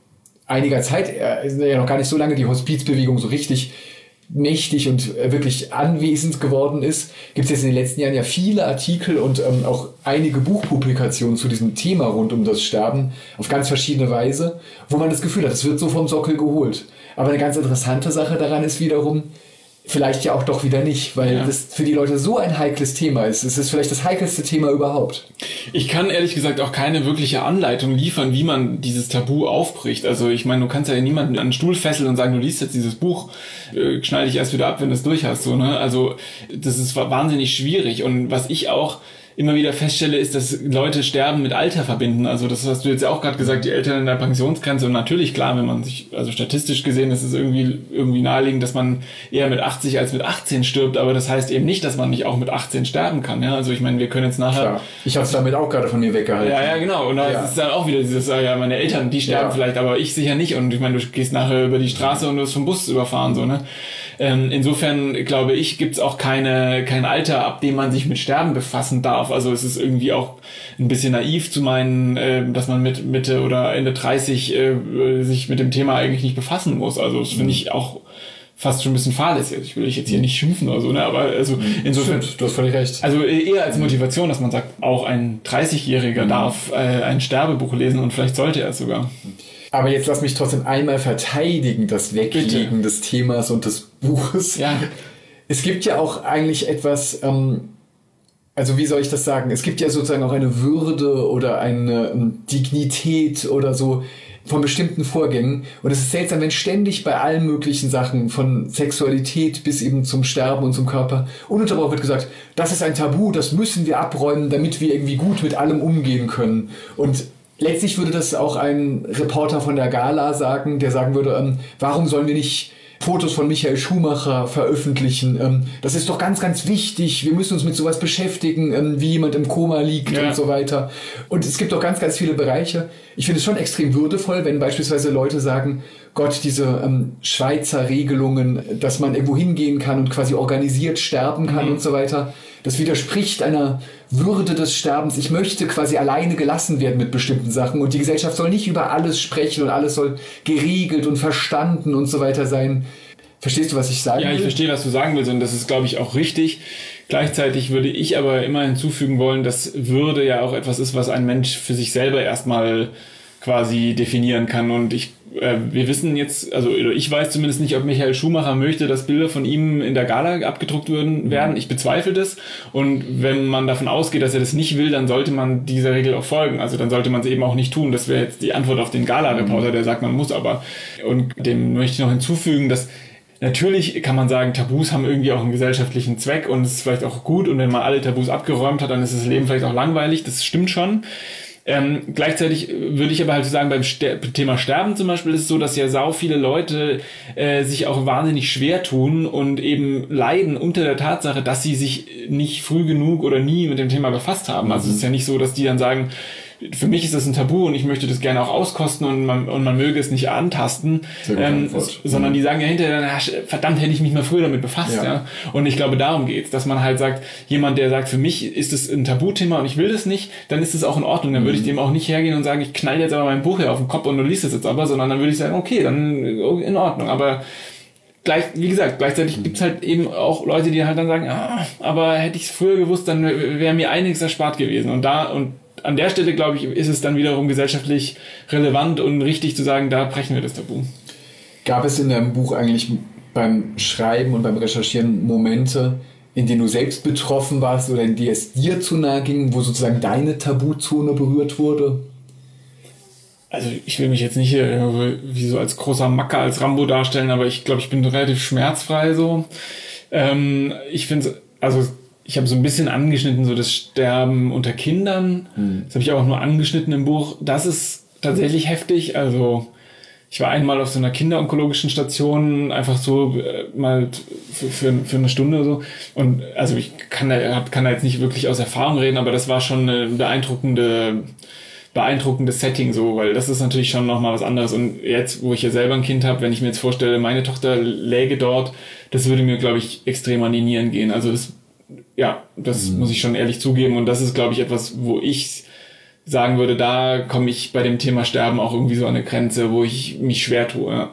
einiger Zeit, äh, ja noch gar nicht so lange, die Hospizbewegung so richtig mächtig und äh, wirklich anwesend geworden ist, gibt es jetzt in den letzten Jahren ja viele Artikel und ähm, auch einige Buchpublikationen zu diesem Thema rund um das Sterben auf ganz verschiedene Weise, wo man das Gefühl hat, es wird so vom Sockel geholt. Aber eine ganz interessante Sache daran ist wiederum, vielleicht ja auch doch wieder nicht, weil ja. das für die Leute so ein heikles Thema ist. Es ist vielleicht das heikelste Thema überhaupt. Ich kann ehrlich gesagt auch keine wirkliche Anleitung liefern, wie man dieses Tabu aufbricht. Also ich meine, du kannst ja niemanden an den Stuhl fesseln und sagen, du liest jetzt dieses Buch, äh, schneide dich erst wieder ab, wenn du es durch hast. So, ne? Also das ist wahnsinnig schwierig. Und was ich auch immer wieder feststelle, ist, dass Leute Sterben mit Alter verbinden. Also das hast du jetzt ja auch gerade gesagt, die Eltern in der Pensionsgrenze. Und natürlich, klar, wenn man sich, also statistisch gesehen, ist es irgendwie irgendwie naheliegend, dass man eher mit achtzig als mit achtzehn stirbt. Aber das heißt eben nicht, dass man nicht auch mit achtzehn sterben kann. Ja, also ich meine, wir können jetzt nachher... Klar. Ich habe es damit auch gerade von mir weggehalten. Ja, ja, genau. Und da ja. ist dann auch wieder dieses, ja, meine Eltern, die sterben ja. vielleicht, aber ich sicher nicht. Und ich meine, du gehst nachher über die Straße und du wirst vom Bus überfahren, so, ne? Ähm, insofern, glaube ich, gibt's auch keine kein Alter, ab dem man sich mit Sterben befassen darf. Also es ist irgendwie auch ein bisschen naiv zu meinen, äh, dass man mit Mitte oder Ende dreißig äh, sich mit dem Thema eigentlich nicht befassen muss. Also das finde ich auch fast schon ein bisschen fahrlässig. Ich will dich jetzt hier nicht schimpfen oder so, ne? Aber also insofern, stimmt, du hast völlig recht. Also eher als Motivation, dass man sagt, auch ein dreißigjähriger mhm. darf äh, ein Sterbebuch lesen und vielleicht sollte er es sogar. Aber jetzt lass mich trotzdem einmal verteidigen, das Weglegen Bitte. des Themas und des Buches. Ja. Es gibt ja auch eigentlich etwas, ähm, also wie soll ich das sagen? Es gibt ja sozusagen auch eine Würde oder eine ähm, Dignität oder so von bestimmten Vorgängen. Und es ist seltsam, wenn ständig bei allen möglichen Sachen, von Sexualität bis eben zum Sterben und zum Körper, ununterbrochen wird gesagt, das ist ein Tabu, das müssen wir abräumen, damit wir irgendwie gut mit allem umgehen können. Und letztlich würde das auch ein Reporter von der Gala sagen, der sagen würde, ähm, warum sollen wir nicht Fotos von Michael Schumacher veröffentlichen? Ähm, das ist doch ganz, ganz wichtig. Wir müssen uns mit sowas beschäftigen, ähm, wie jemand im Koma liegt ja. und so weiter. Und es gibt doch ganz, ganz viele Bereiche. Ich finde es schon extrem würdevoll, wenn beispielsweise Leute sagen, Gott, diese ähm, Schweizer Regelungen, dass man irgendwo hingehen kann und quasi organisiert sterben kann mhm. und so weiter. Das widerspricht einer Würde des Sterbens. Ich möchte quasi alleine gelassen werden mit bestimmten Sachen und die Gesellschaft soll nicht über alles sprechen und alles soll geregelt und verstanden und so weiter sein. Verstehst du, was ich sagen will? Ja, ich verstehe, was du sagen willst und das ist, glaube ich, auch richtig. Gleichzeitig würde ich aber immer hinzufügen wollen, dass Würde ja auch etwas ist, was ein Mensch für sich selber erstmal quasi definieren kann und ich äh, wir wissen jetzt, also ich weiß zumindest nicht, ob Michael Schumacher möchte, dass Bilder von ihm in der Gala abgedruckt würden, werden. Ich bezweifle das und wenn man davon ausgeht, dass er das nicht will, dann sollte man dieser Regel auch folgen. Also dann sollte man es eben auch nicht tun. Das wäre jetzt die Antwort auf den Gala-Reporter, der sagt, man muss aber. Und dem möchte ich noch hinzufügen, dass natürlich kann man sagen, Tabus haben irgendwie auch einen gesellschaftlichen Zweck und es ist vielleicht auch gut und wenn man alle Tabus abgeräumt hat, dann ist das Leben vielleicht auch langweilig. Das stimmt schon. Ähm, gleichzeitig würde ich aber halt sagen, beim Ster- Thema Sterben zum Beispiel ist es so, dass ja sau viele Leute äh, sich auch wahnsinnig schwer tun und eben leiden unter der Tatsache, dass sie sich nicht früh genug oder nie mit dem Thema befasst haben. Also es ist ja nicht so, dass die dann sagen, für mich ist das ein Tabu und ich möchte das gerne auch auskosten und man, und man möge es nicht antasten, ähm, s- sondern die sagen ja hinterher, na, verdammt, hätte ich mich mal früher damit befasst. Ja. Ja? Und ich glaube, darum geht's, dass man halt sagt, jemand, der sagt, für mich ist es ein Tabuthema und ich will das nicht, dann ist es auch in Ordnung. Dann mhm. würde ich dem auch nicht hergehen und sagen, ich knall jetzt aber mein Buch hier auf den Kopf und du liest es jetzt aber, sondern dann würde ich sagen, okay, dann in Ordnung. Aber gleich, wie gesagt, gleichzeitig gibt's halt eben auch Leute, die halt dann sagen, ah, aber hätte ich es früher gewusst, dann wäre mir einiges erspart gewesen. Und da und an der Stelle, glaube ich, ist es dann wiederum gesellschaftlich relevant und richtig zu sagen, da brechen wir das Tabu. Gab es in deinem Buch eigentlich beim Schreiben und beim Recherchieren Momente, in denen du selbst betroffen warst oder in die es dir zu nahe ging, wo sozusagen deine Tabuzone berührt wurde? Also ich will mich jetzt nicht äh, wie so als großer Macker, als Rambo darstellen, aber ich glaube, ich bin relativ schmerzfrei so. Ähm, ich finde, also ich habe so ein bisschen angeschnitten, so das Sterben unter Kindern. Hm. Das habe ich auch nur angeschnitten im Buch. Das ist tatsächlich heftig. Also ich war einmal auf so einer kinderonkologischen Station, einfach so äh, mal für, für, für eine Stunde oder so. Und also ich kann da, kann da jetzt nicht wirklich aus Erfahrung reden, aber das war schon eine beeindruckende, beeindruckendes Setting so, weil das ist natürlich schon nochmal was anderes. Und jetzt, wo ich ja selber ein Kind habe, wenn ich mir jetzt vorstelle, meine Tochter läge dort, das würde mir, glaube ich, extrem an die Nieren gehen. Also das Ja, das mhm. muss ich schon ehrlich zugeben und das ist, glaube ich, etwas, wo ich sagen würde, da komme ich bei dem Thema Sterben auch irgendwie so an eine Grenze, wo ich mich schwer tue. Ja.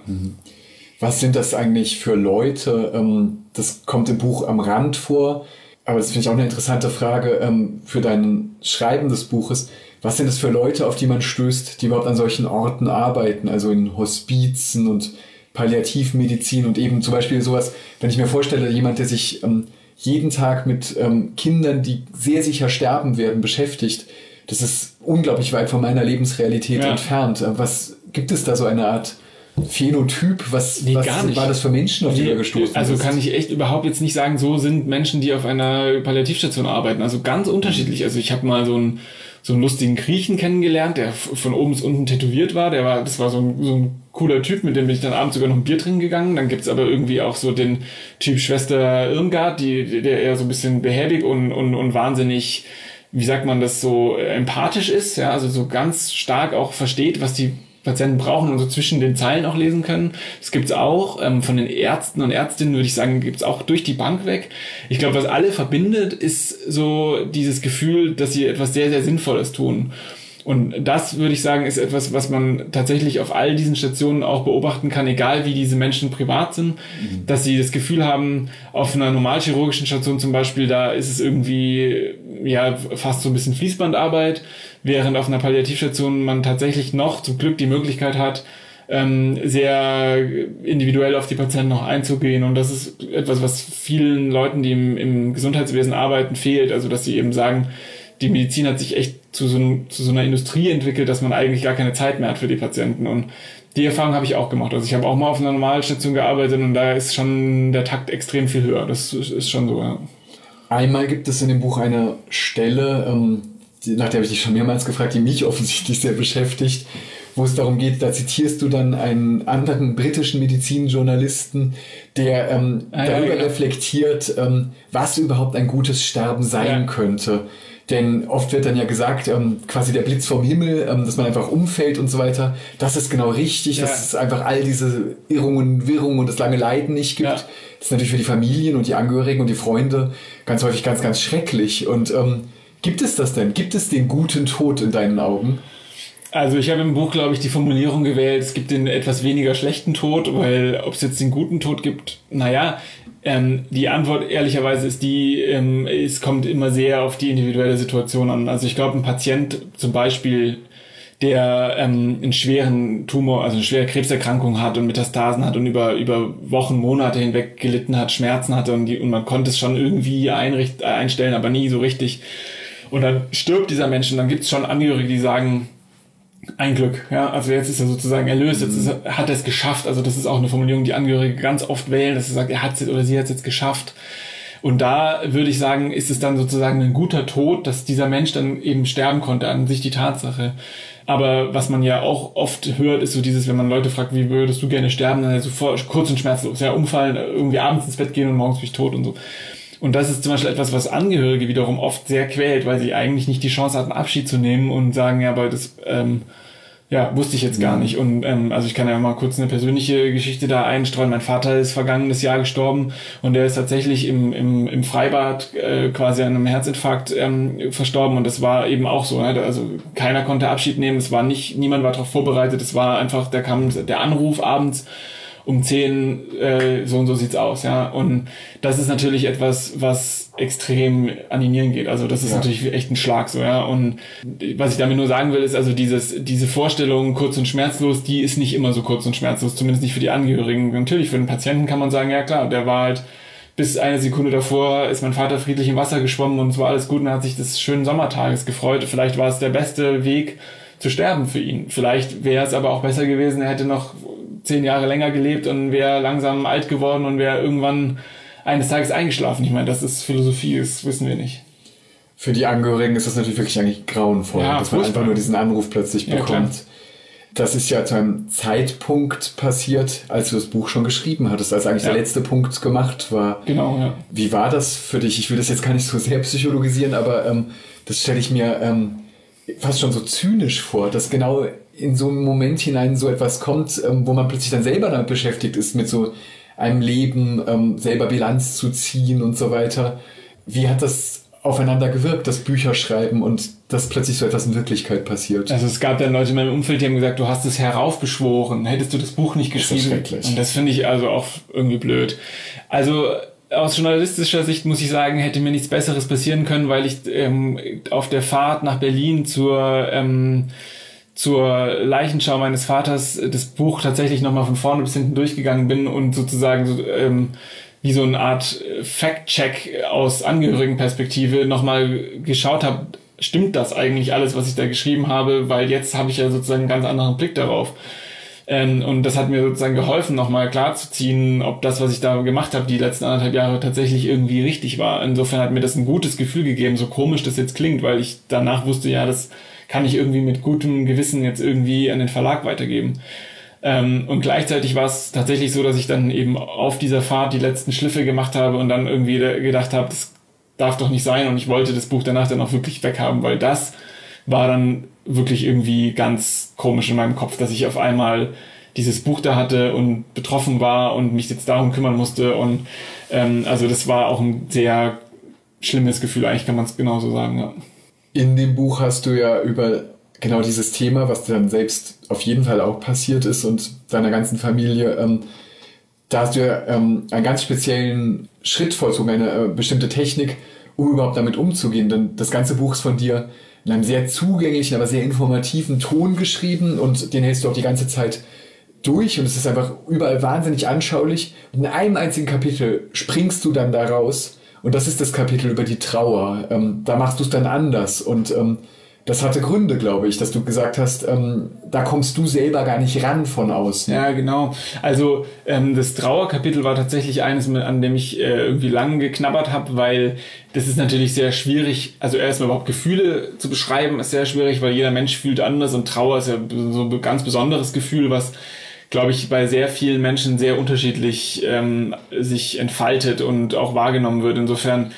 Was sind das eigentlich für Leute? Das kommt im Buch am Rand vor, aber das finde ich auch eine interessante Frage für dein Schreiben des Buches. Was sind das für Leute, auf die man stößt, die überhaupt an solchen Orten arbeiten, also in Hospizen und Palliativmedizin und eben zum Beispiel sowas, wenn ich mir vorstelle, jemand, der sich jeden Tag mit Kindern, die sehr sicher sterben werden, beschäftigt, das ist unglaublich weit von meiner Lebensrealität ja. entfernt. Was gibt es da so eine Art Phänotyp? Was, nee, was gar nicht. war das für Menschen, auf die nee, du gestoßen Also bist? kann ich echt überhaupt jetzt nicht sagen, so sind Menschen, die auf einer Palliativstation arbeiten. Also ganz unterschiedlich. Also ich habe mal so einen, so einen lustigen Griechen kennengelernt, der von oben bis unten tätowiert war. Der war, das war so ein, so ein cooler Typ, mit dem bin ich dann abends sogar noch ein Bier trinken gegangen. Dann gibt's aber irgendwie auch so den Typ Schwester Irmgard, die, der eher so ein bisschen behäbig und, und, und wahnsinnig, wie sagt man das, so empathisch ist, ja, also so ganz stark auch versteht, was die Patienten brauchen und so zwischen den Zeilen auch lesen können. Das gibt's auch. Ähm, von den Ärzten und Ärztinnen würde ich sagen, gibt's auch durch die Bank weg. Ich glaube, was alle verbindet, ist so dieses Gefühl, dass sie etwas sehr, sehr Sinnvolles tun. Und das, würde ich sagen, ist etwas, was man tatsächlich auf all diesen Stationen auch beobachten kann, egal wie diese Menschen privat sind, mhm. dass sie das Gefühl haben, auf einer normalchirurgischen Station zum Beispiel, da ist es irgendwie ja fast so ein bisschen Fließbandarbeit, während auf einer Palliativstation man tatsächlich noch zum Glück die Möglichkeit hat, ähm, sehr individuell auf die Patienten noch einzugehen. Und das ist etwas, was vielen Leuten, die im, im Gesundheitswesen arbeiten, fehlt. Also dass sie eben sagen, die Medizin hat sich echt zu so, ein, zu so einer Industrie entwickelt, dass man eigentlich gar keine Zeit mehr hat für die Patienten. Und die Erfahrung habe ich auch gemacht. Also ich habe auch mal auf einer Normalstation gearbeitet und da ist schon der Takt extrem viel höher. Das ist schon so, ja. Einmal gibt es in dem Buch eine Stelle, ähm, die, nach der habe ich dich schon mehrmals gefragt, die mich offensichtlich sehr beschäftigt, wo es darum geht, da zitierst du dann einen anderen britischen Medizinjournalisten, der ähm, ah, darüber ja, genau. reflektiert, ähm, was überhaupt ein gutes Sterben sein ja. könnte. Denn oft wird dann ja gesagt, ähm, quasi der Blitz vom Himmel, ähm, dass man einfach umfällt und so weiter. Das ist genau richtig, ja. dass es einfach all diese Irrungen, Wirrungen und das lange Leiden nicht gibt. Ja. Das ist natürlich für die Familien und die Angehörigen und die Freunde ganz häufig ganz, ganz schrecklich. Und ähm, gibt es das denn? Gibt es den guten Tod in deinen Augen? Also ich habe im Buch, glaube ich, die Formulierung gewählt, es gibt den etwas weniger schlechten Tod, weil ob es jetzt den guten Tod gibt, naja, ähm, die Antwort ehrlicherweise ist die, ähm, es kommt immer sehr auf die individuelle Situation an. Also ich glaube, ein Patient zum Beispiel, der ähm, einen schweren Tumor, also eine schwere Krebserkrankung hat und Metastasen hat und über über Wochen, Monate hinweg gelitten hat, Schmerzen hatte und, die, und man konnte es schon irgendwie einricht, einstellen, aber nie so richtig. Und dann stirbt dieser Mensch und dann gibt es schon Angehörige, die sagen, ein Glück, ja, also jetzt ist er sozusagen erlöst, jetzt ist er, hat er es geschafft, also das ist auch eine Formulierung, die Angehörige ganz oft wählen, dass er sagt, er hat es jetzt oder sie hat es jetzt geschafft. Und da würde ich sagen, ist es dann sozusagen ein guter Tod, dass dieser Mensch dann eben sterben konnte, an sich die Tatsache. Aber was man ja auch oft hört, ist so dieses, wenn man Leute fragt, wie würdest du gerne sterben, dann sofort kurz und schmerzlos, ja, umfallen, irgendwie abends ins Bett gehen und morgens bin ich tot und so. Und das ist zum Beispiel etwas, was Angehörige wiederum oft sehr quält, weil sie eigentlich nicht die Chance hatten, Abschied zu nehmen und sagen, ja, aber das, ähm, ja, wusste ich jetzt gar nicht. Und ähm, also ich kann ja mal kurz eine persönliche Geschichte da einstreuen. Mein Vater ist vergangenes Jahr gestorben und der ist tatsächlich im im, im Freibad äh, quasi an einem Herzinfarkt ähm, verstorben. Und das war eben auch so. Ne? Also keiner konnte Abschied nehmen. Es war nicht, niemand war darauf vorbereitet. Es war einfach, da kam der Anruf abends um zehn, äh, so und so sieht's aus, ja. Und das ist natürlich etwas, was extrem an die Nieren geht. Also das ist ja. natürlich echt ein Schlag, so, ja. Und was ich damit nur sagen will, ist also dieses, diese Vorstellung kurz und schmerzlos, die ist nicht immer so kurz und schmerzlos, zumindest nicht für die Angehörigen. Natürlich für den Patienten kann man sagen, ja klar, der war halt bis eine Sekunde davor ist mein Vater friedlich im Wasser geschwommen und es war alles gut und er hat sich des schönen Sommertages gefreut. Vielleicht war es der beste Weg zu sterben für ihn. Vielleicht wäre es aber auch besser gewesen, er hätte noch zehn Jahre länger gelebt und wäre langsam alt geworden und wäre irgendwann eines Tages eingeschlafen. Ich meine, das ist Philosophie, das wissen wir nicht. Für die Angehörigen ist das natürlich wirklich eigentlich grauenvoll, ja, dass man einfach nur diesen Anruf plötzlich ja, bekommt. Klar. Das ist ja zu einem Zeitpunkt passiert, als du das Buch schon geschrieben hattest, als eigentlich ja. der letzte Punkt gemacht war. Genau, ja. Wie war das für dich? Ich will das jetzt gar nicht so sehr psychologisieren, aber ähm, das stelle ich mir ähm, fast schon so zynisch vor, dass genau in so einen Moment hinein so etwas kommt, ähm, wo man plötzlich dann selber damit beschäftigt ist, mit so einem Leben ähm, selber Bilanz zu ziehen und so weiter. Wie hat das aufeinander gewirkt, das Bücherschreiben und dass plötzlich so etwas in Wirklichkeit passiert. Also es gab dann Leute in meinem Umfeld, die haben gesagt, du hast es heraufbeschworen, hättest du das Buch nicht geschrieben. Das ist schrecklich. Und das finde ich also auch irgendwie blöd. Also aus journalistischer Sicht muss ich sagen, hätte mir nichts Besseres passieren können, weil ich ähm, auf der Fahrt nach Berlin zur ähm, zur Leichenschau meines Vaters das Buch tatsächlich nochmal von vorne bis hinten durchgegangen bin und sozusagen so, ähm, wie so eine Art Fact-Check aus Angehörigenperspektive nochmal geschaut habe, stimmt das eigentlich alles, was ich da geschrieben habe, weil jetzt habe ich ja sozusagen einen ganz anderen Blick darauf. Ähm, und das hat mir sozusagen geholfen, nochmal klarzuziehen, ob das, was ich da gemacht habe, die letzten anderthalb Jahre tatsächlich irgendwie richtig war. Insofern hat mir das ein gutes Gefühl gegeben, so komisch das jetzt klingt, weil ich danach wusste, ja, das kann ich irgendwie mit gutem Gewissen jetzt irgendwie an den Verlag weitergeben. Ähm, und gleichzeitig war es tatsächlich so, dass ich dann eben auf dieser Fahrt die letzten Schliffe gemacht habe und dann irgendwie gedacht habe, das darf doch nicht sein, und ich wollte das Buch danach dann auch wirklich weghaben, weil das war dann wirklich irgendwie ganz komisch in meinem Kopf, dass ich auf einmal dieses Buch da hatte und betroffen war und mich jetzt darum kümmern musste, und ähm, also das war auch ein sehr schlimmes Gefühl, eigentlich kann man es genauso sagen, ja. In dem Buch hast du ja über genau dieses Thema, was dir dann selbst auf jeden Fall auch passiert ist und deiner ganzen Familie, ähm, da hast du ja ähm, einen ganz speziellen Schritt vollzogen, eine äh, bestimmte Technik, um überhaupt damit umzugehen. Denn das ganze Buch ist von dir in einem sehr zugänglichen, aber sehr informativen Ton geschrieben, und den hältst du auch die ganze Zeit durch, und es ist einfach überall wahnsinnig anschaulich. Und in einem einzigen Kapitel springst du dann da raus, und das ist das Kapitel über die Trauer. Ähm, da machst du es dann anders, und ähm, das hatte Gründe, glaube ich, dass du gesagt hast, ähm, da kommst du selber gar nicht ran von außen. Ja, genau. Also ähm, das Trauerkapitel war tatsächlich eines, an dem ich äh, irgendwie lang geknabbert habe, weil das ist natürlich sehr schwierig, also erstmal überhaupt Gefühle zu beschreiben, ist sehr schwierig, weil jeder Mensch fühlt anders, und Trauer ist ja so ein ganz besonderes Gefühl, was, glaube ich, bei sehr vielen Menschen sehr unterschiedlich ähm, sich entfaltet und auch wahrgenommen wird. Insofern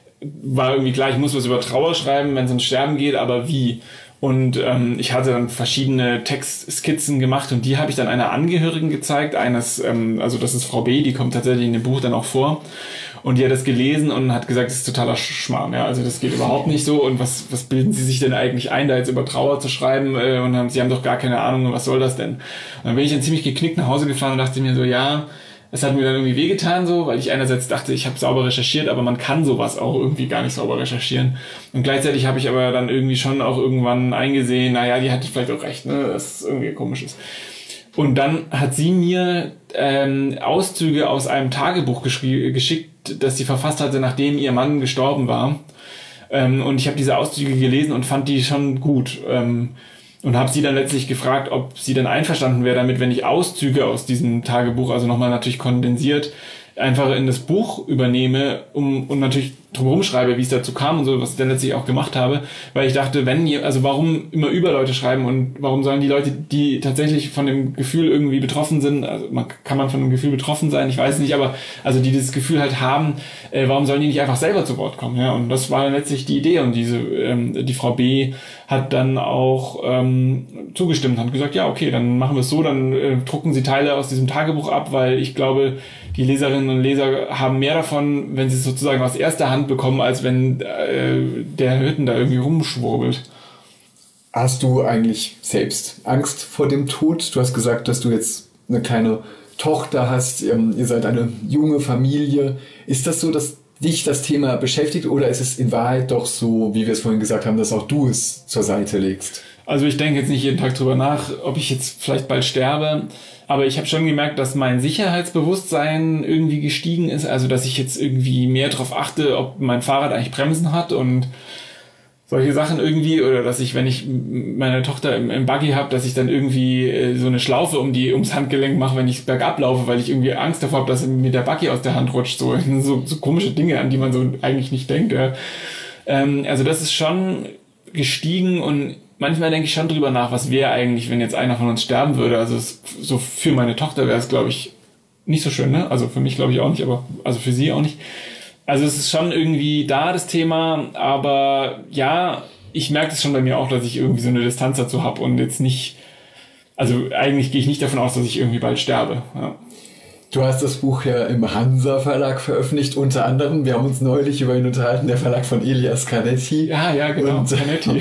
war irgendwie klar, ich muss was über Trauer schreiben, wenn es ums Sterben geht, aber wie? Und ähm, ich hatte dann verschiedene Textskizzen gemacht, und die habe ich dann einer Angehörigen gezeigt, eines, ähm, also das ist Frau B., die kommt tatsächlich in dem Buch dann auch vor, und die hat das gelesen und hat gesagt, das ist totaler Schmarrn, ja, also das geht überhaupt nicht so, und was was bilden Sie sich denn eigentlich ein, da jetzt über Trauer zu schreiben, äh, und dann, Sie haben doch gar keine Ahnung, was soll das denn? Und dann bin ich dann ziemlich geknickt nach Hause gefahren und dachte mir so, ja, es hat mir dann irgendwie wehgetan, so, weil ich einerseits dachte, ich habe sauber recherchiert, aber man kann sowas auch irgendwie gar nicht sauber recherchieren. Und gleichzeitig habe ich aber dann irgendwie schon auch irgendwann eingesehen, naja, die hatte vielleicht auch recht, ne, dass es irgendwie komisch ist. Und dann hat sie mir ähm, Auszüge aus einem Tagebuch geschrie- geschickt, das sie verfasst hatte, nachdem ihr Mann gestorben war. Ähm, und ich habe diese Auszüge gelesen und fand die schon gut. Ähm, Und habe sie dann letztlich gefragt, ob sie dann einverstanden wäre damit, wenn ich Auszüge aus diesem Tagebuch, also nochmal natürlich kondensiert, einfach in das Buch übernehme, um und natürlich drumherum schreibe, wie es dazu kam und so, was ich dann letztlich auch gemacht habe, weil ich dachte, wenn, also warum immer über Leute schreiben, und warum sollen die Leute, die tatsächlich von dem Gefühl irgendwie betroffen sind, also man, kann man von dem Gefühl betroffen sein, ich weiß nicht, aber also die das Gefühl halt haben, äh, warum sollen die nicht einfach selber zu Wort kommen, ja, und das war letztlich die Idee, und diese, ähm, die Frau B. hat dann auch ähm, zugestimmt, hat gesagt, ja, okay, dann machen wir es so, dann äh, drucken Sie Teile aus diesem Tagebuch ab, weil ich glaube, die Leserinnen und Leser haben mehr davon, wenn sie es sozusagen aus erster Hand bekommen, als wenn äh, der Hütten da irgendwie rumschwurbelt. Hast du eigentlich selbst Angst vor dem Tod? Du hast gesagt, dass du jetzt eine kleine Tochter hast, ähm, ihr seid eine junge Familie. Ist das so, dass dich das Thema beschäftigt, oder ist es in Wahrheit doch so, wie wir es vorhin gesagt haben, dass auch du es zur Seite legst? Also ich denke jetzt nicht jeden Tag drüber nach, ob ich jetzt vielleicht bald sterbe, aber ich habe schon gemerkt, dass mein Sicherheitsbewusstsein irgendwie gestiegen ist, also dass ich jetzt irgendwie mehr darauf achte, ob mein Fahrrad eigentlich Bremsen hat und solche Sachen irgendwie, oder dass ich, wenn ich meine Tochter im, im Buggy habe, dass ich dann irgendwie äh, so eine Schlaufe um die ums Handgelenk mache, wenn ich bergab laufe, weil ich irgendwie Angst davor habe, dass mir der Buggy aus der Hand rutscht, so, so, so komische Dinge, an die man so eigentlich nicht denkt. Ja. Ähm, also das ist schon gestiegen, und manchmal denke ich schon drüber nach, was wäre eigentlich, wenn jetzt einer von uns sterben würde. Also es, so für meine Tochter wäre es, glaube ich, nicht so schön, ne? Also für mich glaube ich auch nicht, aber also für sie auch nicht. Also es ist schon irgendwie da, das Thema, aber ja, ich merke es schon bei mir auch, dass ich irgendwie so eine Distanz dazu habe und jetzt nicht, also eigentlich gehe ich nicht davon aus, dass ich irgendwie bald sterbe. Ja. Du hast das Buch ja im Hansa Verlag veröffentlicht, unter anderem. Wir haben uns neulich über ihn unterhalten, der Verlag von Elias Canetti. Ja, ja, genau, und, Canetti.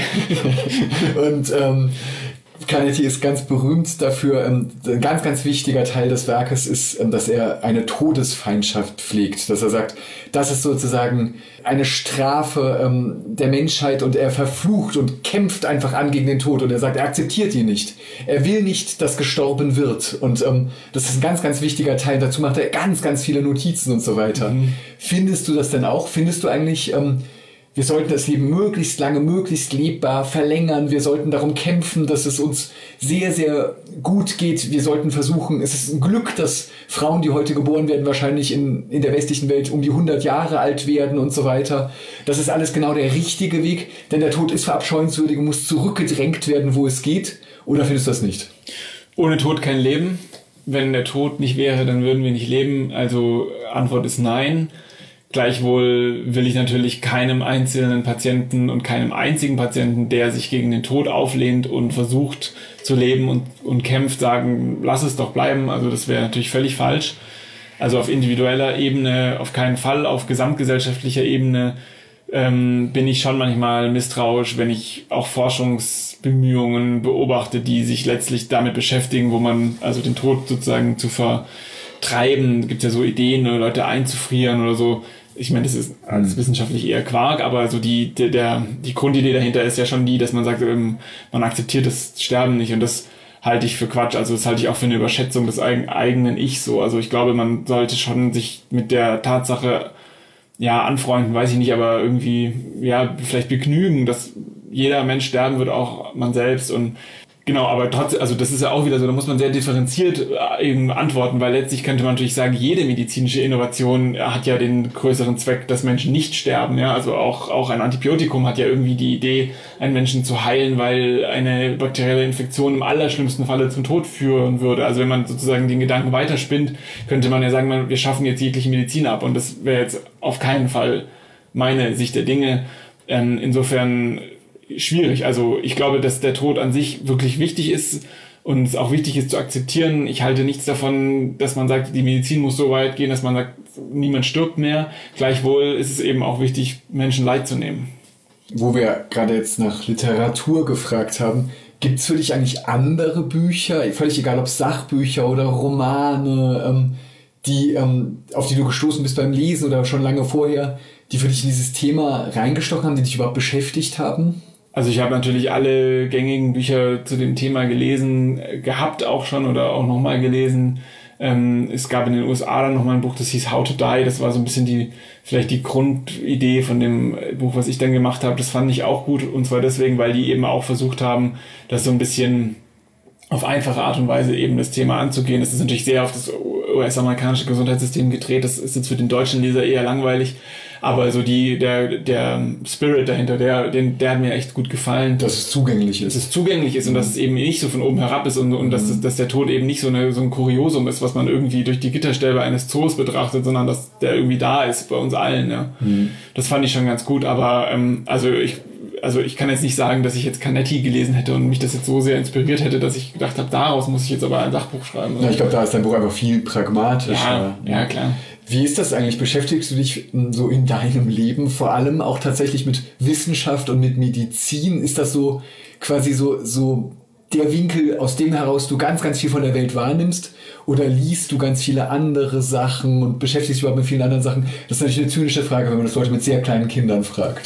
und ähm, Canetti ist ganz berühmt dafür. Ähm, ein ganz, ganz wichtiger Teil des Werkes ist, ähm, dass er eine Todesfeindschaft pflegt. Dass er sagt, das ist sozusagen eine Strafe ähm, der Menschheit und er verflucht und kämpft einfach an gegen den Tod. Und er sagt, er akzeptiert ihn nicht. Er will nicht, dass gestorben wird. Und ähm, das ist ein ganz, ganz wichtiger Teil. Dazu macht er ganz, ganz viele Notizen und so weiter. Mhm. Findest du das denn auch? Findest du eigentlich... Ähm, wir sollten das Leben möglichst lange, möglichst lebbar verlängern. Wir sollten darum kämpfen, dass es uns sehr, sehr gut geht. Wir sollten versuchen, es ist ein Glück, dass Frauen, die heute geboren werden, wahrscheinlich in, in der westlichen Welt um die hundert Jahre alt werden und so weiter. Das ist alles genau der richtige Weg, denn der Tod ist verabscheuenswürdig und muss zurückgedrängt werden, wo es geht. Oder findest du das nicht? Ohne Tod kein Leben. Wenn der Tod nicht wäre, dann würden wir nicht leben. Also Antwort ist nein. Gleichwohl will ich natürlich keinem einzelnen Patienten und keinem einzigen Patienten, der sich gegen den Tod auflehnt und versucht zu leben und, und kämpft, sagen, lass es doch bleiben. Also das wäre natürlich völlig falsch. Also auf individueller Ebene auf keinen Fall, auf gesamtgesellschaftlicher Ebene ähm, bin ich schon manchmal misstrauisch, wenn ich auch Forschungsbemühungen beobachte, die sich letztlich damit beschäftigen, wo man also den Tod sozusagen zu vertreiben, gibt ja so Ideen, Leute einzufrieren oder so. Ich meine, das ist als wissenschaftlich eher Quark, aber so die, der, der, die Grundidee dahinter ist ja schon die, dass man sagt, man akzeptiert das Sterben nicht und das halte ich für Quatsch. Also das halte ich auch für eine Überschätzung des eigenen Ich so. Also ich glaube, man sollte schon sich mit der Tatsache, ja, anfreunden, weiß ich nicht, aber irgendwie, ja, vielleicht begnügen, dass jeder Mensch sterben wird, auch man selbst und genau, aber trotzdem, also das ist ja auch wieder so, da muss man sehr differenziert eben antworten, weil letztlich könnte man natürlich sagen, jede medizinische Innovation hat ja den größeren Zweck, dass Menschen nicht sterben, ja, also auch, auch ein Antibiotikum hat ja irgendwie die Idee, einen Menschen zu heilen, weil eine bakterielle Infektion im allerschlimmsten Falle zum Tod führen würde. Also wenn man sozusagen den Gedanken weiterspinnt, könnte man ja sagen, wir schaffen jetzt jegliche Medizin ab und das wäre jetzt auf keinen Fall meine Sicht der Dinge. Ähm, insofern schwierig. Also ich glaube, dass der Tod an sich wirklich wichtig ist und es auch wichtig ist zu akzeptieren. Ich halte nichts davon, dass man sagt, die Medizin muss so weit gehen, dass man sagt, niemand stirbt mehr. Gleichwohl ist es eben auch wichtig, Menschen Leid zu nehmen. Wo wir gerade jetzt nach Literatur gefragt haben, gibt es für dich eigentlich andere Bücher, völlig egal ob Sachbücher oder Romane, ähm, die, ähm, auf die du gestoßen bist beim Lesen oder schon lange vorher, die für dich in dieses Thema reingestochen haben, die dich überhaupt beschäftigt haben? Also ich habe natürlich alle gängigen Bücher zu dem Thema gelesen, gehabt auch schon oder auch nochmal gelesen. Ähm, es gab in den U S A dann nochmal ein Buch, das hieß How to Die. Das war so ein bisschen die, vielleicht die Grundidee von dem Buch, was ich dann gemacht habe. Das fand ich auch gut und zwar deswegen, weil die eben auch versucht haben, das so ein bisschen auf einfache Art und Weise eben das Thema anzugehen. Das ist natürlich sehr auf das U S-amerikanische Gesundheitssystem gedreht. Das ist jetzt für den deutschen Leser eher langweilig. Aber so die, der, der Spirit dahinter, der, den, der hat mir echt gut gefallen. Dass es zugänglich ist. Dass es zugänglich ist und dass es eben nicht so von oben herab ist und, und dass, dass der Tod eben nicht so, eine, so ein Kuriosum ist, was man irgendwie durch die Gitterstäbe eines Zoos betrachtet, sondern dass der irgendwie da ist bei uns allen. Ja. Mhm. Das fand ich schon ganz gut. Aber ähm, also ich also ich kann jetzt nicht sagen, dass ich jetzt Canetti gelesen hätte und mich das jetzt so sehr inspiriert hätte, dass ich gedacht habe, daraus muss ich jetzt aber ein Sachbuch schreiben. Ja, ich glaube, da ist dein Buch einfach viel pragmatischer. Ja, ja, klar. Wie ist das eigentlich? Beschäftigst du dich so in deinem Leben vor allem auch tatsächlich mit Wissenschaft und mit Medizin? Ist das so quasi so, so der Winkel, aus dem heraus du ganz, ganz viel von der Welt wahrnimmst? Oder liest du ganz viele andere Sachen und beschäftigst dich überhaupt mit vielen anderen Sachen? Das ist natürlich eine zynische Frage, wenn man das Leute mit sehr kleinen Kindern fragt.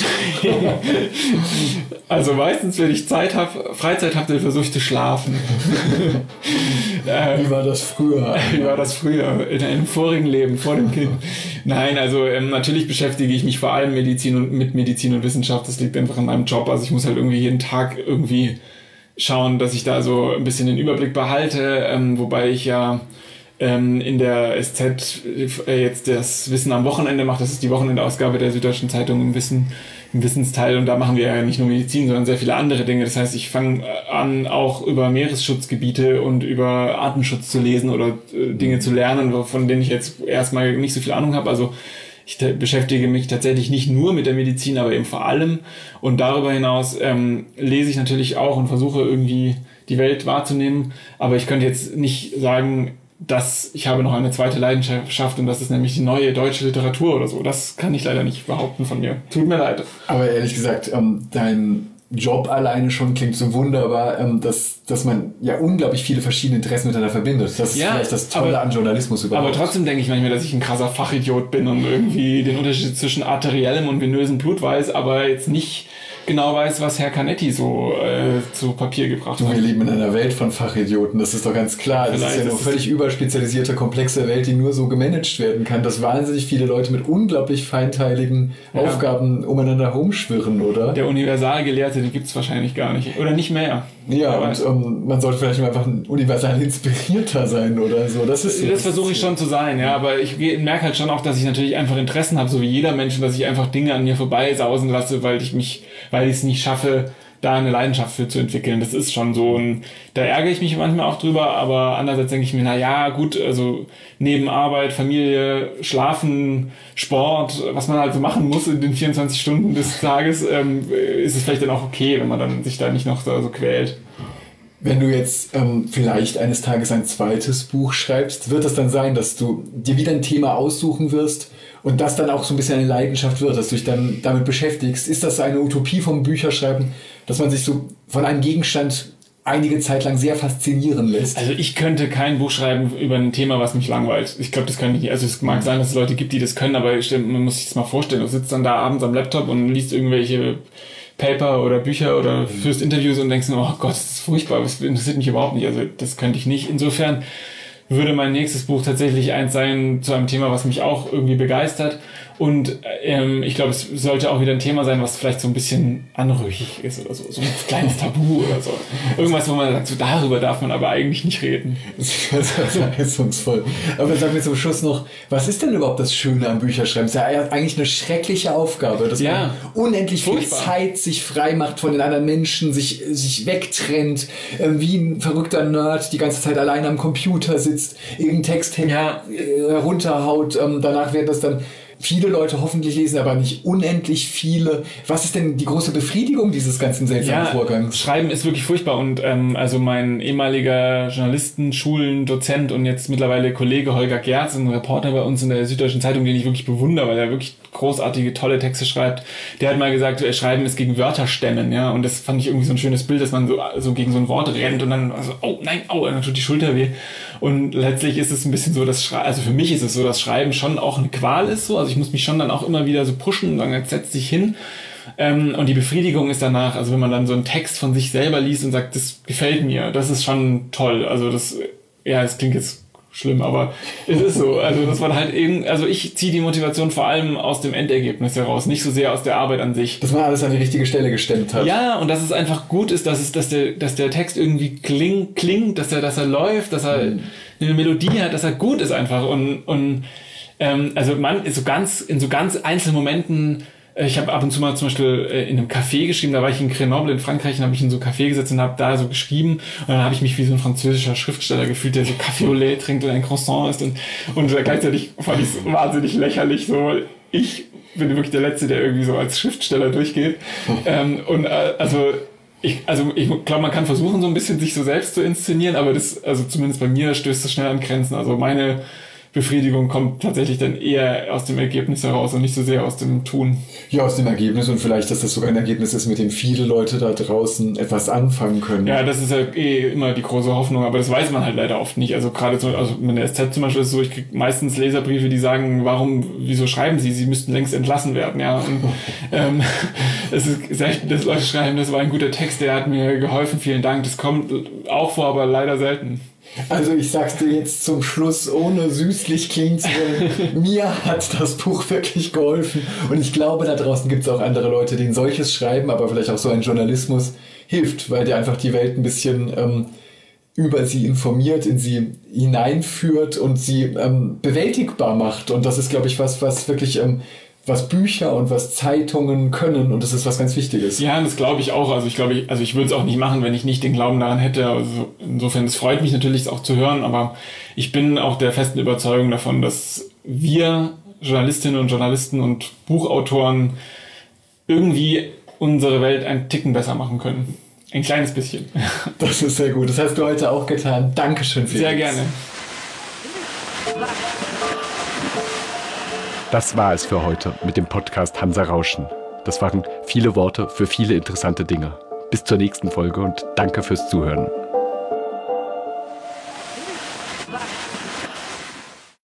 Also meistens, wenn ich Zeit habe, Freizeit habe, dann versuche ich zu schlafen. Wie war das früher? Wie war das früher? In einem vorigen Leben, vor dem Kind. Nein, also ähm, natürlich beschäftige ich mich vor allem Medizin und, mit Medizin und Wissenschaft. Das liegt einfach in meinem Job. Also ich muss halt irgendwie jeden Tag irgendwie schauen, dass ich da so ein bisschen den Überblick behalte, ähm, wobei ich ja ähm, in der S Z äh, jetzt das Wissen am Wochenende mache. Das ist die Wochenendausgabe der Süddeutschen Zeitung im Wissen, im Wissensteil und da machen wir ja nicht nur Medizin, sondern sehr viele andere Dinge. Das heißt, ich fange an, auch über Meeresschutzgebiete und über Artenschutz zu lesen oder äh, Dinge zu lernen, von denen ich jetzt erstmal nicht so viel Ahnung habe. Also ich te- beschäftige mich tatsächlich nicht nur mit der Medizin, aber eben vor allem. Und darüber hinaus ähm, lese ich natürlich auch und versuche irgendwie die Welt wahrzunehmen. Aber ich könnte jetzt nicht sagen, dass ich habe noch eine zweite Leidenschaft und das ist nämlich die neue deutsche Literatur oder so. Das kann ich leider nicht behaupten von mir. Tut mir leid. Aber ehrlich gesagt, ähm, dein Job alleine schon klingt so wunderbar, ähm, dass, dass man ja unglaublich viele verschiedene Interessen miteinander verbindet. Das ist ja, vielleicht das Tolle aber, an Journalismus überhaupt. Aber trotzdem denke ich manchmal, dass ich ein krasser Fachidiot bin und irgendwie den Unterschied zwischen arteriellem und venösem Blut weiß, aber jetzt nicht genau weiß, was Herr Canetti so äh, zu Papier gebracht du, hat. Wir leben in einer Welt von Fachidioten, das ist doch ganz klar. Das Vielleicht ist ja eine völlig überspezialisierte, komplexe Welt, die nur so gemanagt werden kann, dass wahnsinnig viele Leute mit unglaublich feinteiligen ja. Aufgaben umeinander herumschwirren, oder? Der Universalgelehrte, den gibt's wahrscheinlich gar nicht. Oder nicht mehr. Ja, und um, man sollte vielleicht einfach ein universal inspirierter sein oder so. Das ist das versuche ich schon zu sein, ja, aber ich merke halt schon auch, dass ich natürlich einfach Interessen habe, so wie jeder Mensch, dass ich einfach Dinge an mir vorbeisausen lasse, weil ich mich, weil ich es nicht schaffe, da eine Leidenschaft für zu entwickeln. Das ist schon so ein, da ärgere ich mich manchmal auch drüber, aber andererseits denke ich mir, na ja, gut, also neben Arbeit, Familie, Schlafen, Sport, was man halt so machen muss in den vierundzwanzig Stunden des Tages, ähm, ist es vielleicht dann auch okay, wenn man dann sich da nicht noch da so quält. Wenn du jetzt ähm, vielleicht eines Tages ein zweites Buch schreibst, wird es dann sein, dass du dir wieder ein Thema aussuchen wirst und das dann auch so ein bisschen eine Leidenschaft wird, dass du dich dann damit beschäftigst? Ist das eine Utopie vom Bücherschreiben, dass man sich so von einem Gegenstand einige Zeit lang sehr faszinieren lässt? Also ich könnte kein Buch schreiben über ein Thema, was mich langweilt. Ich glaube, das kann ich nicht. Also es mag sein, dass es Leute gibt, die das können, aber man muss sich das mal vorstellen. Du sitzt dann da abends am Laptop und liest irgendwelche Paper oder Bücher oder führst Interviews und denkst, oh Gott, das ist furchtbar, das interessiert mich überhaupt nicht. Also das könnte ich nicht. Insofern würde mein nächstes Buch tatsächlich eins sein zu einem Thema, was mich auch irgendwie begeistert. Und ähm, ich glaube, es sollte auch wieder ein Thema sein, was vielleicht so ein bisschen anrüchig ist oder so. So ein kleines Tabu oder so. Irgendwas, wo man sagt, so darüber darf man aber eigentlich nicht reden. Das ist verheißungsvoll. Aber sag mir zum Schluss noch, was ist denn überhaupt das Schöne am Bücherschreiben? Es ist ja eigentlich eine schreckliche Aufgabe, dass ja, man unendlich viel furchtbar. Zeit sich frei macht von den anderen Menschen, sich, sich wegtrennt, äh, wie ein verrückter Nerd die ganze Zeit allein am Computer sitzt, irgendeinen Text ja. herunterhaut, ähm, danach werden das dann viele Leute hoffentlich lesen, aber nicht unendlich viele. Was ist denn die große Befriedigung dieses ganzen seltsamen ja, Vorgangs? Schreiben ist wirklich furchtbar und ähm, also mein ehemaliger Journalisten, Schulen, Dozent und jetzt mittlerweile Kollege Holger Gerz, ein Reporter bei uns in der Süddeutschen Zeitung, den ich wirklich bewundere, weil er wirklich großartige, tolle Texte schreibt, der hat mal gesagt, Schreiben ist gegen Wörterstemmen, ja, und das fand ich irgendwie so ein schönes Bild, dass man so, so gegen so ein Wort rennt und dann also, oh nein, oh, dann tut die Schulter weh. Und letztlich ist es ein bisschen so, dass Schreiben, also für mich ist es so, dass Schreiben schon auch eine Qual ist, so, also ich muss mich schon dann auch immer wieder so pushen und sagen, jetzt setz dich hin. Ähm, und die Befriedigung ist danach, also wenn man dann so einen Text von sich selber liest und sagt, das gefällt mir, das ist schon toll. Also das, ja, das klingt jetzt schlimm, aber es ist so. Also das war halt eben, also ich ziehe die Motivation vor allem aus dem Endergebnis heraus, nicht so sehr aus der Arbeit an sich. Dass man alles an die richtige Stelle gestemmt hat. Ja, und dass es einfach gut ist, dass es, dass der, dass der Text irgendwie kling, klingt, dass er, dass er läuft, dass er mhm. eine Melodie hat, dass er gut ist einfach und, und ähm, also man ist so ganz, in so ganz einzelnen Momenten. Ich habe ab und zu mal zum Beispiel in einem Café geschrieben, da war ich in Grenoble in Frankreich und habe ich in so ein Café gesetzt und habe da so geschrieben und dann habe ich mich wie so ein französischer Schriftsteller gefühlt, der so Café au lait trinkt und ein Croissant isst und, und gleichzeitig fand ich es wahnsinnig lächerlich, so ich bin wirklich der Letzte, der irgendwie so als Schriftsteller durchgeht ähm, und äh, also ich, also ich glaube, man kann versuchen so ein bisschen sich so selbst zu inszenieren, aber das, also zumindest bei mir stößt das schnell an Grenzen, also meine Befriedigung kommt tatsächlich dann eher aus dem Ergebnis heraus und nicht so sehr aus dem Tun. Ja, aus dem Ergebnis und vielleicht, dass das sogar ein Ergebnis ist, mit dem viele Leute da draußen etwas anfangen können. Ja, das ist ja eh immer die große Hoffnung, aber das weiß man halt leider oft nicht. Also gerade so, also mit der S Z zum Beispiel ist es so, ich kriege meistens Leserbriefe, die sagen, warum, wieso schreiben Sie? Sie müssten längst entlassen werden, ja. Und ähm, es ist selten, dass Leute schreiben, das war ein guter Text, der hat mir geholfen, vielen Dank. Das kommt auch vor, aber leider selten. Also ich sag's dir jetzt zum Schluss, ohne süßlich klingen zu wollen, mir hat das Buch wirklich geholfen und ich glaube, da draußen gibt's auch andere Leute, denen solches Schreiben, aber vielleicht auch so ein Journalismus hilft, weil der einfach die Welt ein bisschen ähm, über sie informiert, in sie hineinführt und sie ähm, bewältigbar macht und das ist, glaube ich, was, was wirklich... Ähm, was Bücher und was Zeitungen können und das ist was ganz Wichtiges. Ja, das glaube ich auch. Also ich glaube, ich, also ich würde es auch nicht machen, wenn ich nicht den Glauben daran hätte. Also insofern, es freut mich natürlich, es auch zu hören, aber ich bin auch der festen Überzeugung davon, dass wir Journalistinnen und Journalisten und Buchautoren irgendwie unsere Welt ein Ticken besser machen können. Ein kleines bisschen. Das ist sehr gut. Das hast du heute auch getan. Dankeschön, Felix. Sehr gerne. Das war es für heute mit dem Podcast Hansa Rauschen. Das waren viele Worte für viele interessante Dinge. Bis zur nächsten Folge und danke fürs Zuhören.